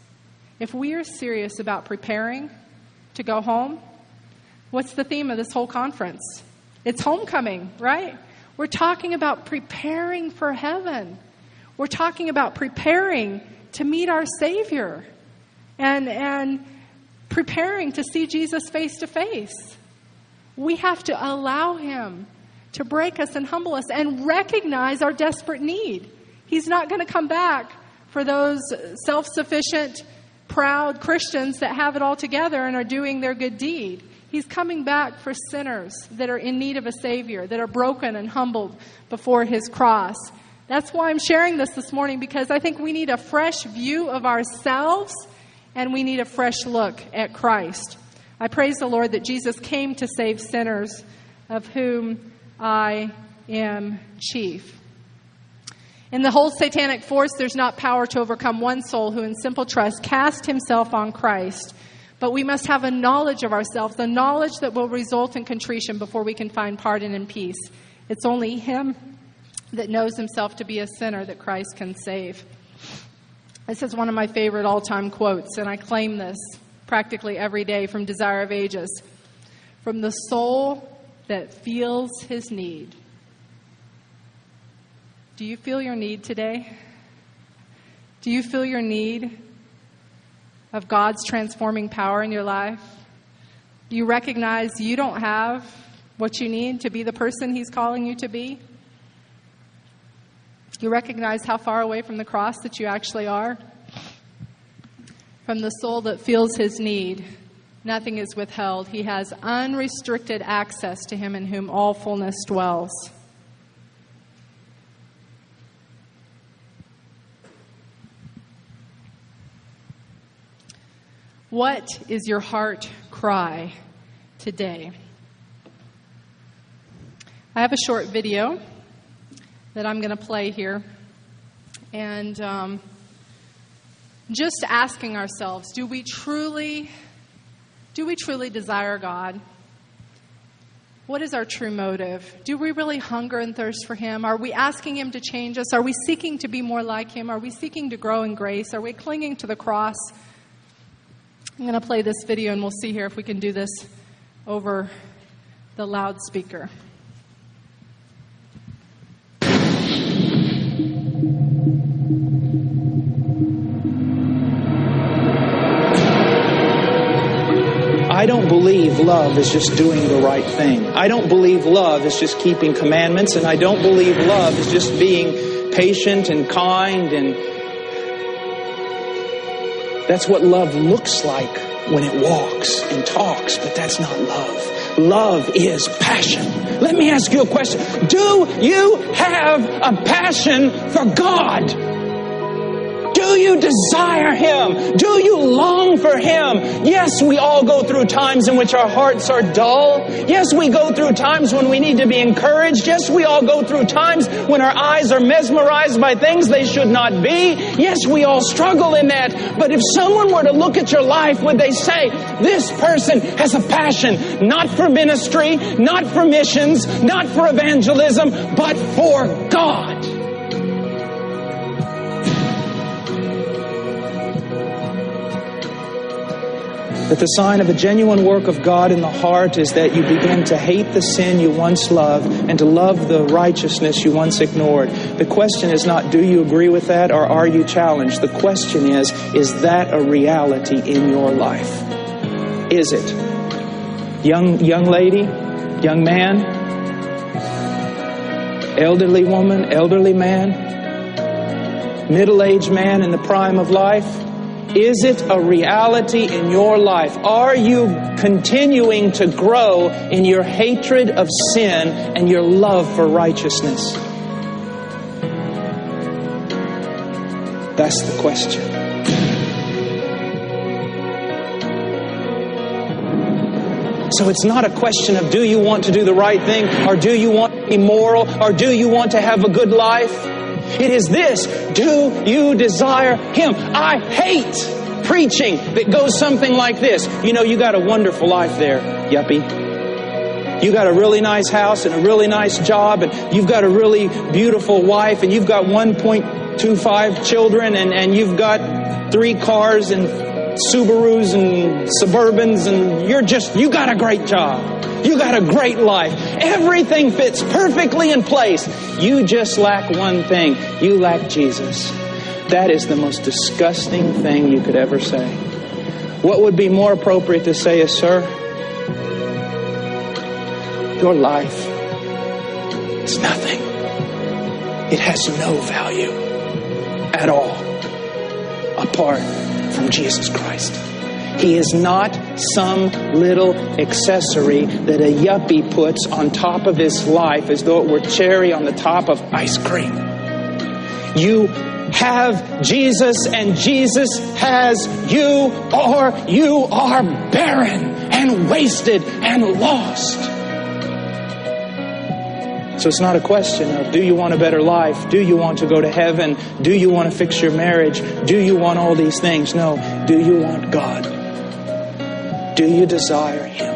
about preparing to go home, what's the theme of this whole conference? It's homecoming, right? We're talking about preparing for heaven. We're talking about preparing to meet our Savior and preparing to see Jesus face to face. We have to allow Him to break us and humble us and recognize our desperate need. He's not going to come back for those self-sufficient, proud Christians that have it all together and are doing their good deed. He's coming back for sinners that are in need of a Savior, that are broken and humbled before His cross. That's why I'm sharing this morning, because I think we need a fresh view of ourselves and we need a fresh look at Christ. I praise the Lord that Jesus came to save sinners, of whom I am chief. In the whole satanic force, there's not power to overcome one soul who in simple trust cast himself on Christ. But we must have a knowledge of ourselves, a knowledge that will result in contrition before we can find pardon and peace. It's only him that knows himself to be a sinner that Christ can save. This is one of my favorite all-time quotes, and I claim this practically every day from Desire of Ages. From the soul that feels his need. Do you feel your need today? Do you feel your need of God's transforming power in your life? Do you recognize you don't have what you need to be the person He's calling you to be? Do you recognize how far away from the cross that you actually are? From the soul that feels his need, nothing is withheld. He has unrestricted access to Him in whom all fullness dwells. What is your heart cry today? I have a short video that I'm going to play here. And just asking ourselves, do we truly desire God? What is our true motive? Do we really hunger and thirst for Him? Are we asking Him to change us? Are we seeking to be more like Him? Are we seeking to grow in grace? Are we clinging to the cross? I'm going to play this video, and we'll see here if we can do this over the loudspeaker. I don't believe love is just doing the right thing. I don't believe love is just keeping commandments, and I don't believe love is just being patient and kind, and that's what love looks like when it walks and talks, but that's not love. Love is passion. Let me ask you a question. Do you have a passion for God? Do you desire Him? Do you long for Him? Yes, we all go through times in which our hearts are dull. Yes, we go through times when we need to be encouraged. Yes, we all go through times when our eyes are mesmerized by things they should not be. Yes, we all struggle in that. But if someone were to look at your life, would they say, this person has a passion, not for ministry, not for missions, not for evangelism, but for God? That the sign of a genuine work of God in the heart is that you begin to hate the sin you once loved and to love the righteousness you once ignored. The question is not, do you agree with that, or are you challenged? The question is that a reality in your life? Is it? Young lady, young man, elderly woman, elderly man, middle-aged man in the prime of life? Is it a reality in your life? Are you continuing to grow in your hatred of sin and your love for righteousness? That's the question. So it's not a question of do you want to do the right thing, or do you want to be moral, or do you want to have a good life? It is this: do you desire Him? I hate preaching that goes something like this. You know, you got a wonderful life there, yuppie. You got a really nice house and a really nice job, and you've got a really beautiful wife, and you've got 1.25 children, and you've got 3 cars and Subarus and Suburbans, and you got a great job. You got a great life. Everything fits perfectly in place. You just lack one thing. You lack Jesus. That is the most disgusting thing you could ever say. What would be more appropriate to say is, sir, your life is nothing. It has no value at all apart from Jesus Christ. He is not some little accessory that a yuppie puts on top of his life as though it were cherry on the top of ice cream. You have Jesus and Jesus has you, or you are barren and wasted and lost. So it's not a question of, do you want a better life? Do you want to go to heaven? Do you want to fix your marriage? Do you want all these things? No. Do you want God? Do you desire Him?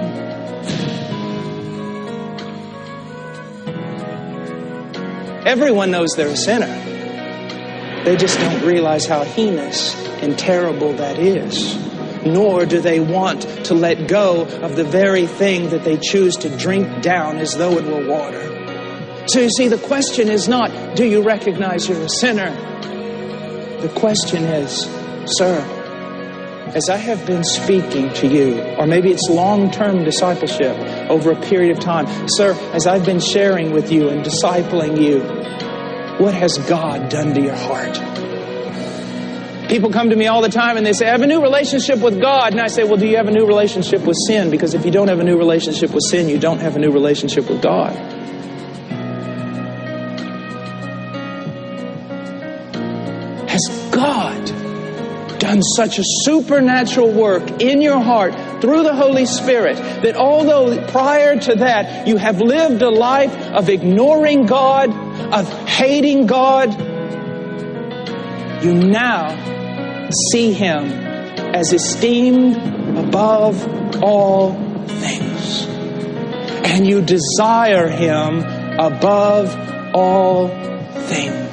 Everyone knows they're a sinner. They just don't realize how heinous and terrible that is. Nor do they want to let go of the very thing that they choose to drink down as though it were water. So you see, the question is not, do you recognize you're a sinner? The question is, sir, as I have been speaking to you, or maybe it's long-term discipleship over a period of time, sir, as I've been sharing with you and discipling you, what has God done to your heart? People come to me all the time and they say, I have a new relationship with God. And I say, well, do you have a new relationship with sin? Because if you don't have a new relationship with sin, you don't have a new relationship with God. Has God done such a supernatural work in your heart through the Holy Spirit that although prior to that you have lived a life of ignoring God, of hating God, you now see Him as esteemed above all things. And you desire Him above all things.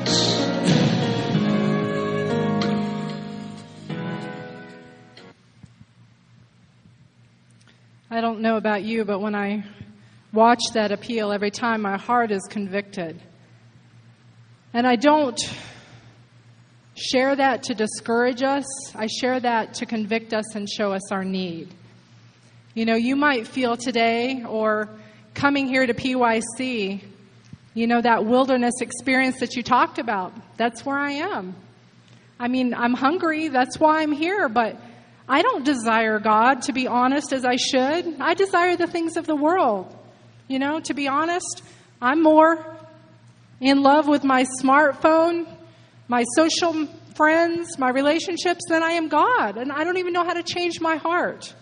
I don't know about you, but when I watch that appeal, every time my heart is convicted. And I don't share that to discourage us. I share that to convict us and show us our need. You know, you might feel today, or coming here to PYC, you know, that wilderness experience that you talked about. That's where I am. I mean, I'm hungry. That's why I'm here. But I don't desire God, to be honest, as I should. I desire the things of the world. You know, to be honest, I'm more in love with my smartphone, my social friends, my relationships than I am God. And I don't even know how to change my heart.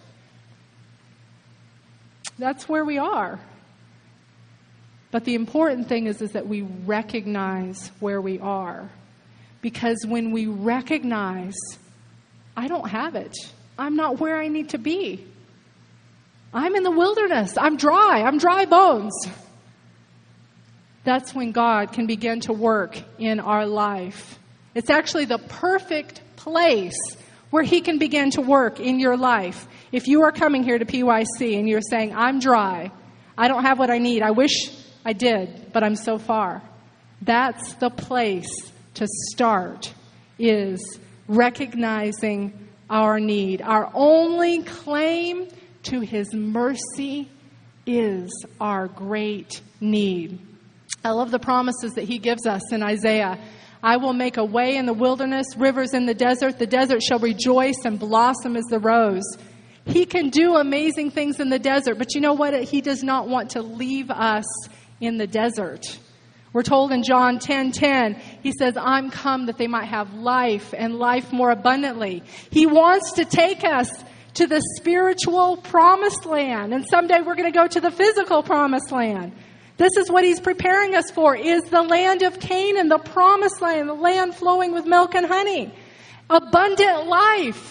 That's where we are. But the important thing is that we recognize where we are. Because when we recognize, I don't have it. I'm not where I need to be. I'm in the wilderness. I'm dry bones. That's when God can begin to work in our life. It's actually the perfect place where He can begin to work in your life. If you are coming here to PYC and you're saying, I'm dry, I don't have what I need, I wish I did, but I'm so far. That's the place to start, is recognizing our need. Our only claim to His mercy is our great need. I love the promises that He gives us in Isaiah. I will make a way in the wilderness, rivers in the desert. The desert shall rejoice and blossom as the rose. He can do amazing things in the desert, but you know what? He does not want to leave us in the desert. We're told in John 10:10, He says, I'm come that they might have life and life more abundantly. He wants to take us to the spiritual promised land. And someday we're going to go to the physical promised land. This is what He's preparing us for, is the land of Canaan, the promised land, the land flowing with milk and honey. Abundant life.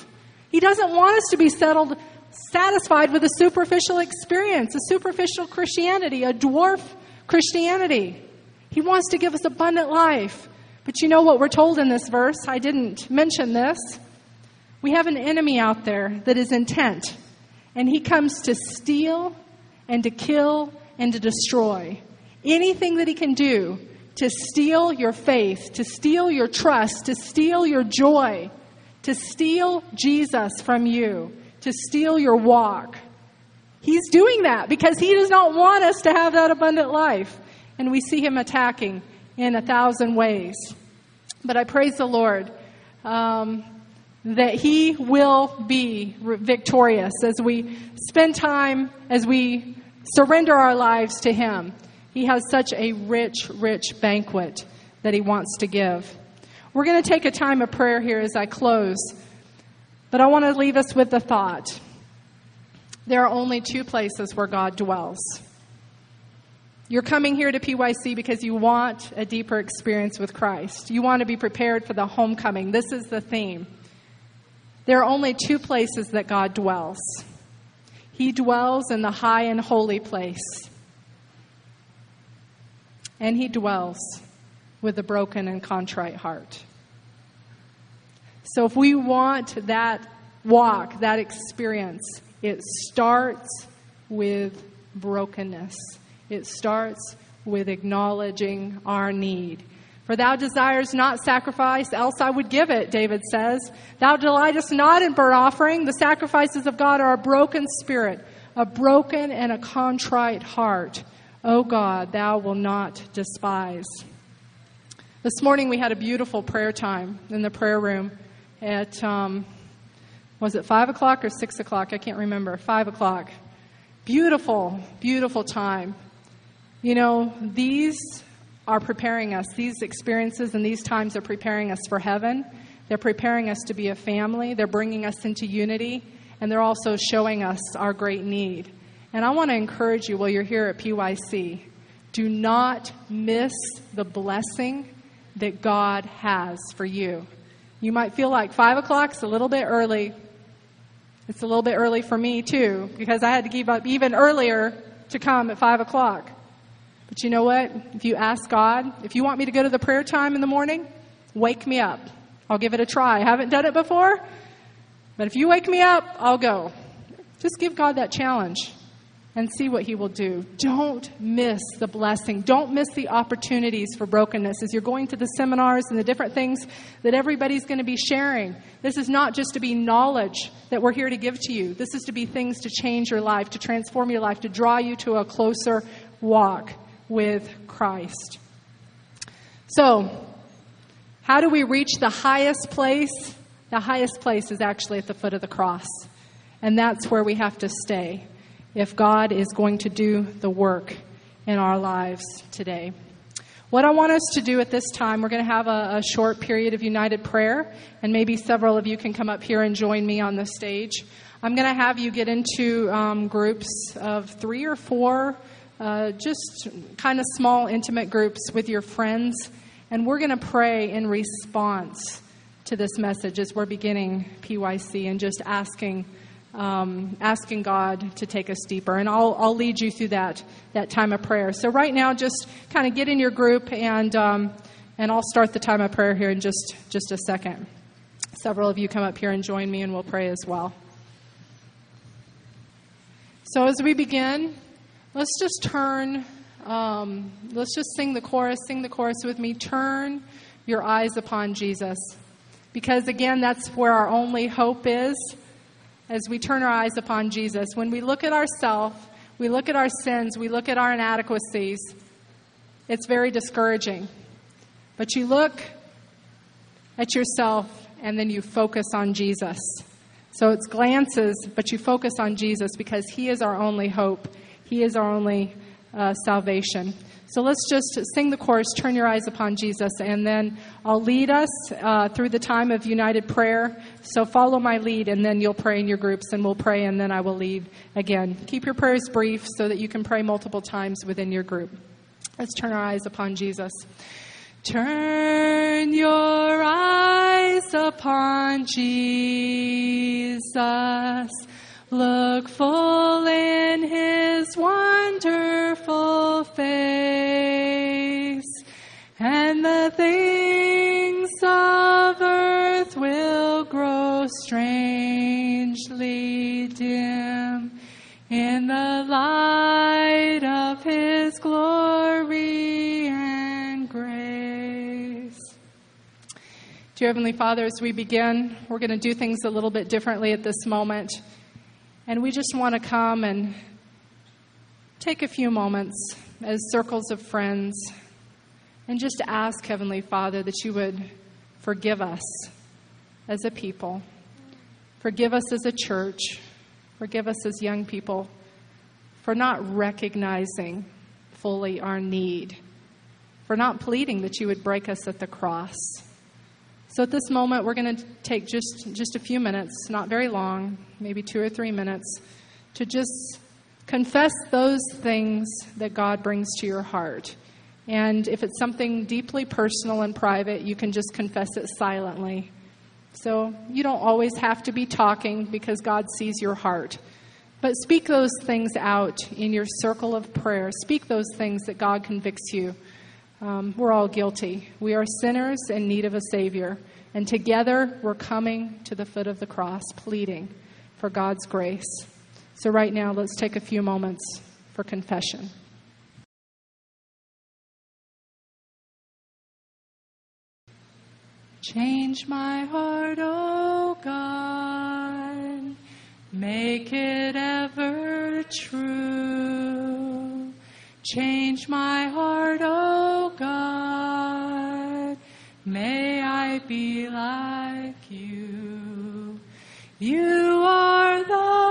He doesn't want us to be satisfied with a superficial experience, a superficial Christianity, a dwarf Christianity. He wants to give us abundant life. But you know what we're told in this verse? I didn't mention this. We have an enemy out there that is intent. And he comes to steal and to kill and to destroy. Anything that he can do to steal your faith, to steal your trust, to steal your joy, to steal Jesus from you, to steal your walk. He's doing that because he does not want us to have that abundant life. And we see him attacking in 1,000 ways. But I praise the Lord that he will be victorious as we spend time, as we surrender our lives to him. He has such a rich, rich banquet that he wants to give. We're going to take a time of prayer here as I close. But I want to leave us with the thought. There are only 2 places where God dwells. You're coming here to PYC because you want a deeper experience with Christ. You want to be prepared for the homecoming. This is the theme. There are only 2 places that God dwells. He dwells in the high and holy place. And he dwells with a broken and contrite heart. So if we want that walk, that experience, it starts with brokenness. It starts with acknowledging our need. For thou desires not sacrifice, else I would give it, David says. Thou delightest not in burnt offering. The sacrifices of God are a broken spirit, a broken and a contrite heart. O God, thou will not despise. This morning we had a beautiful prayer time in the prayer room at, was it 5 o'clock or 6 o'clock? I can't remember. 5 o'clock. Beautiful, beautiful time. You know, these are preparing us. These experiences and these times are preparing us for heaven. They're preparing us to be a family. They're bringing us into unity. And they're also showing us our great need. And I want to encourage you while you're here at PYC, do not miss the blessing that God has for you. You might feel like 5 o'clock's a little bit early. It's a little bit early for me too, because I had to give up even earlier to come at 5 o'clock. But you know what? If you ask God, if you want me to go to the prayer time in the morning, wake me up. I'll give it a try. I haven't done it before, but if you wake me up, I'll go. Just give God that challenge and see what he will do. Don't miss the blessing. Don't miss the opportunities for brokenness as you're going to the seminars and the different things that everybody's going to be sharing. This is not just to be knowledge that we're here to give to you. This is to be things to change your life, to transform your life, to draw you to a closer walk with Christ. So, how do we reach the highest place? The highest place is actually at the foot of the cross. And that's where we have to stay if God is going to do the work in our lives today. What I want us to do at this time, we're going to have a short period of united prayer, and maybe several of you can come up here and join me on the stage. I'm going to have you get into groups of 3 or 4, just kind of small, intimate groups with your friends, and we're going to pray in response to this message as we're beginning PYC and just asking God to take us deeper. And I'll lead you through that time of prayer. So right now, just kind of get in your group, and I'll start the time of prayer here in just a second. Several of you come up here and join me, and we'll pray as well. So as we begin, let's just turn, let's just sing the chorus with me. Turn your eyes upon Jesus. Because again, that's where our only hope is. As we turn our eyes upon Jesus, when we look at ourselves, we look at our sins, we look at our inadequacies, it's very discouraging. But you look at yourself and then you focus on Jesus. So it's glances, but you focus on Jesus because he is our only hope. He is our only salvation. So let's just sing the chorus, Turn Your Eyes Upon Jesus, and then I'll lead us through the time of united prayer. So follow my lead, and then you'll pray in your groups, and we'll pray, and then I will lead again. Keep your prayers brief so that you can pray multiple times within your group. Let's turn our eyes upon Jesus. Turn your eyes upon Jesus. us. Look full in his wonderful face, and the things of earth will grow strangely dim in the light of his glory and grace. Dear Heavenly Father, as we begin, we're going to do things a little bit differently at this moment. And we just want to come and take a few moments as circles of friends and just ask, Heavenly Father, that you would forgive us as a people, forgive us as a church, forgive us as young people for not recognizing fully our need, for not pleading that you would break us at the cross. So at this moment, we're going to take just a few minutes, not very long, maybe 2 or 3 minutes, to just confess those things that God brings to your heart. And if it's something deeply personal and private, you can just confess it silently. So you don't always have to be talking because God sees your heart. But speak those things out in your circle of prayer. Speak those things that God convicts you. We're all guilty. We are sinners in need of a Savior. And together, we're coming to the foot of the cross, pleading for God's grace. So right now, let's take a few moments for confession. Change my heart, O God. Make it ever true. Change my heart, O God. May I be like you. You are the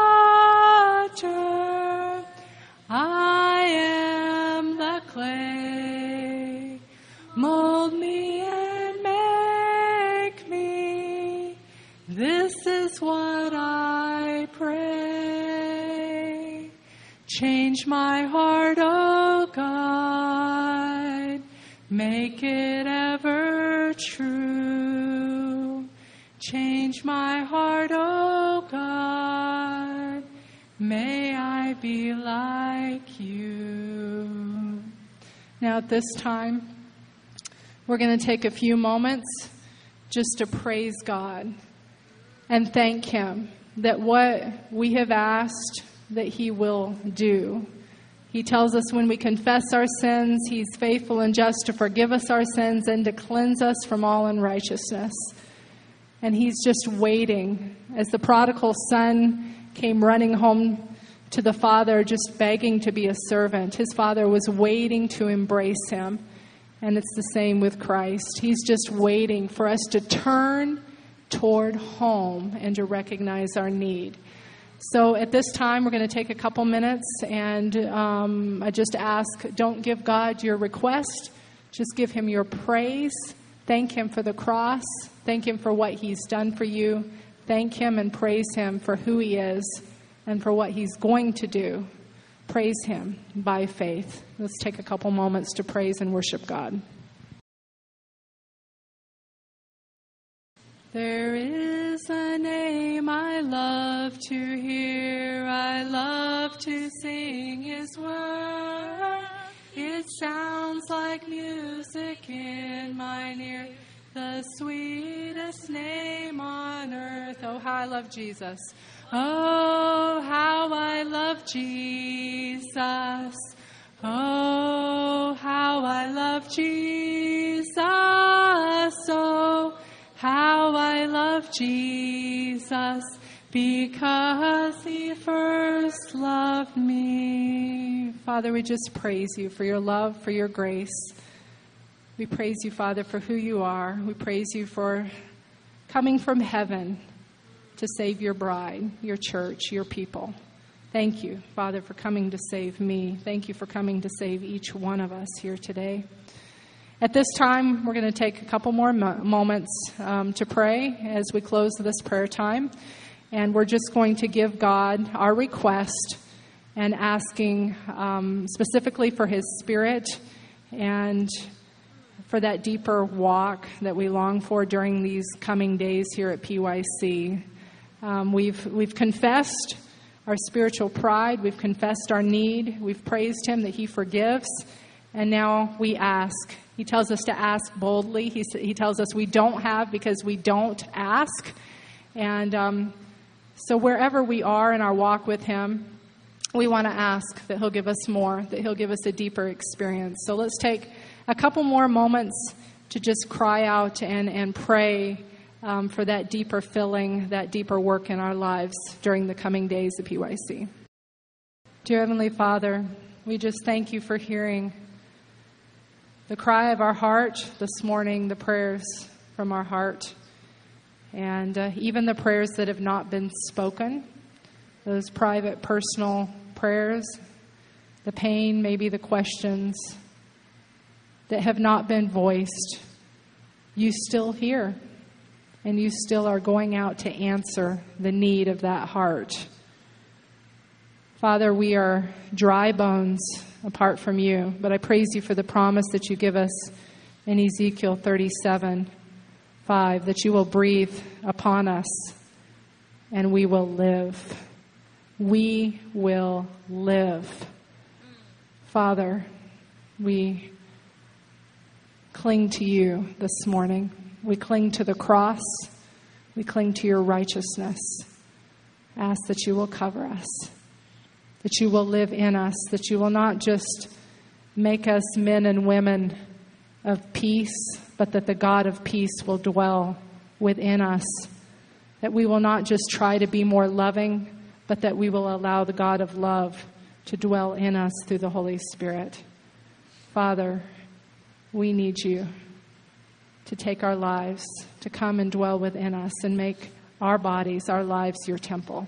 potter. I am the clay. Mold me and make me. This is what I pray. Change my heart, O God. Make it ever true. Change my heart, O God. May I be like you. Now at this time, we're going to take a few moments just to praise God and thank Him that what we have asked that He will do. He tells us when we confess our sins, He's faithful and just to forgive us our sins and to cleanse us from all unrighteousness. And He's just waiting. As the prodigal son came running home to the father, just begging to be a servant, his father was waiting to embrace him. And it's the same with Christ. He's just waiting for us to turn toward home and to recognize our need. So at this time, we're going to take a couple minutes, and I just ask, don't give God your request. Just give Him your praise. Thank Him for the cross. Thank Him for what He's done for you. Thank Him and praise Him for who He is and for what He's going to do. Praise Him by faith. Let's take a couple moments to praise and worship God. There is a name I love to hear, I love to sing His word. It sounds like music in my ear, the sweetest name on earth. Oh, how I love Jesus. Oh, how I love Jesus. Oh, how I love Jesus. Oh, how I love Jesus, because He first loved me. Father, we just praise You for Your love, for Your grace. We praise You, Father, for who You are. We praise You for coming from heaven to save Your bride, Your church, Your people. Thank You, Father, for coming to save me. Thank You for coming to save each one of us here today. At this time, we're going to take a couple more moments to pray as we close this prayer time. And we're just going to give God our request and asking specifically for His Spirit and for that deeper walk that we long for during these coming days here at PYC. We've confessed our spiritual pride. We've confessed our need. We've praised Him that He forgives. And now we ask. He tells us to ask boldly. He tells us we don't have because we don't ask. And so wherever we are in our walk with Him, we want to ask that He'll give us more, that He'll give us a deeper experience. So let's take a couple more moments to just cry out and pray for that deeper filling, that deeper work in our lives during the coming days of PYC. Dear Heavenly Father, we just thank You for hearing the cry of our heart this morning, the prayers from our heart, and even the prayers that have not been spoken, those private, personal prayers, the pain, maybe the questions that have not been voiced. You still hear, and You still are going out to answer the need of that heart. Father, we are dry bones apart from You, but I praise You for the promise that You give us in Ezekiel 37:5, that You will breathe upon us and we will live. We will live. Father, we cling to You this morning. We cling to the cross. We cling to Your righteousness. Ask that You will cover us, that You will live in us, that You will not just make us men and women of peace, but that the God of peace will dwell within us, that we will not just try to be more loving, but that we will allow the God of love to dwell in us through the Holy Spirit. Father, we need You to take our lives, to come and dwell within us and make our bodies, our lives, Your temple.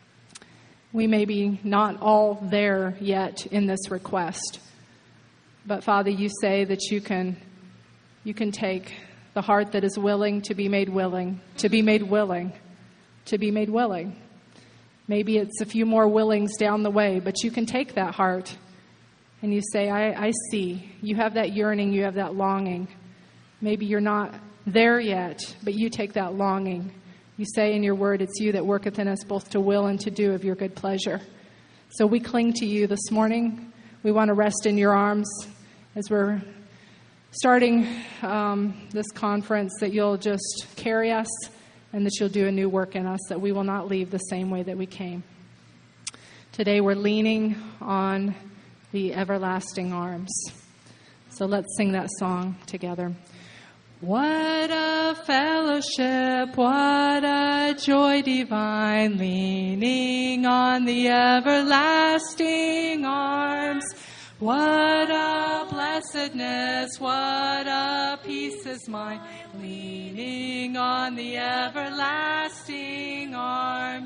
We may be not all there yet in this request, but Father, You say that you can take the heart that is willing to be made willing, to be made willing, to be made willing. Maybe it's a few more willings down the way, but You can take that heart and You say, I see. You have that yearning, you have that longing. Maybe you're not there yet, but You take that longing. You say in Your word, it's You that worketh in us both to will and to do of Your good pleasure. So we cling to You this morning. We want to rest in Your arms as we're starting this conference, that You'll just carry us and that You'll do a new work in us, that we will not leave the same way that we came. Today we're leaning on the everlasting arms. So let's sing that song together. What a fellowship, what a joy divine, leaning on the everlasting arms. What a blessedness, what a peace is mine, leaning on the everlasting arms.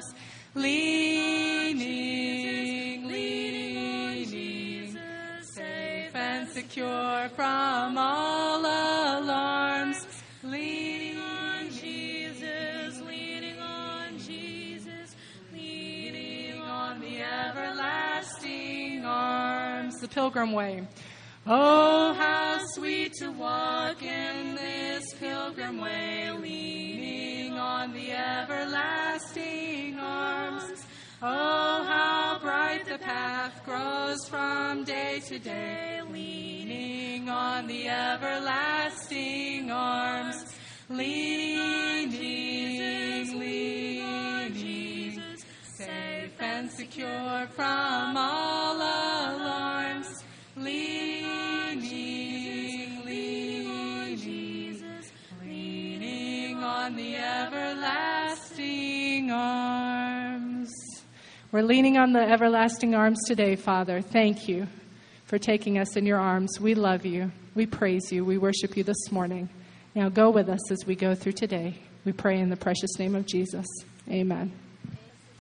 Leaning, safe and secure from all alarms. Leaning on Jesus, leaning on the everlasting arms. The Pilgrim Way. Oh, how sweet to walk in this pilgrim way, leaning on the everlasting arms. Oh, how bright the path grows from day to day, leaning on the everlasting arms. Leaning, safe and secure from all alarms. Leaning on the everlasting arms. We're leaning on the everlasting arms today, Father. Thank You for taking us in Your arms. We love You. We praise You. We worship You this morning. Now go with us as we go through today. We pray in the precious name of Jesus. Amen.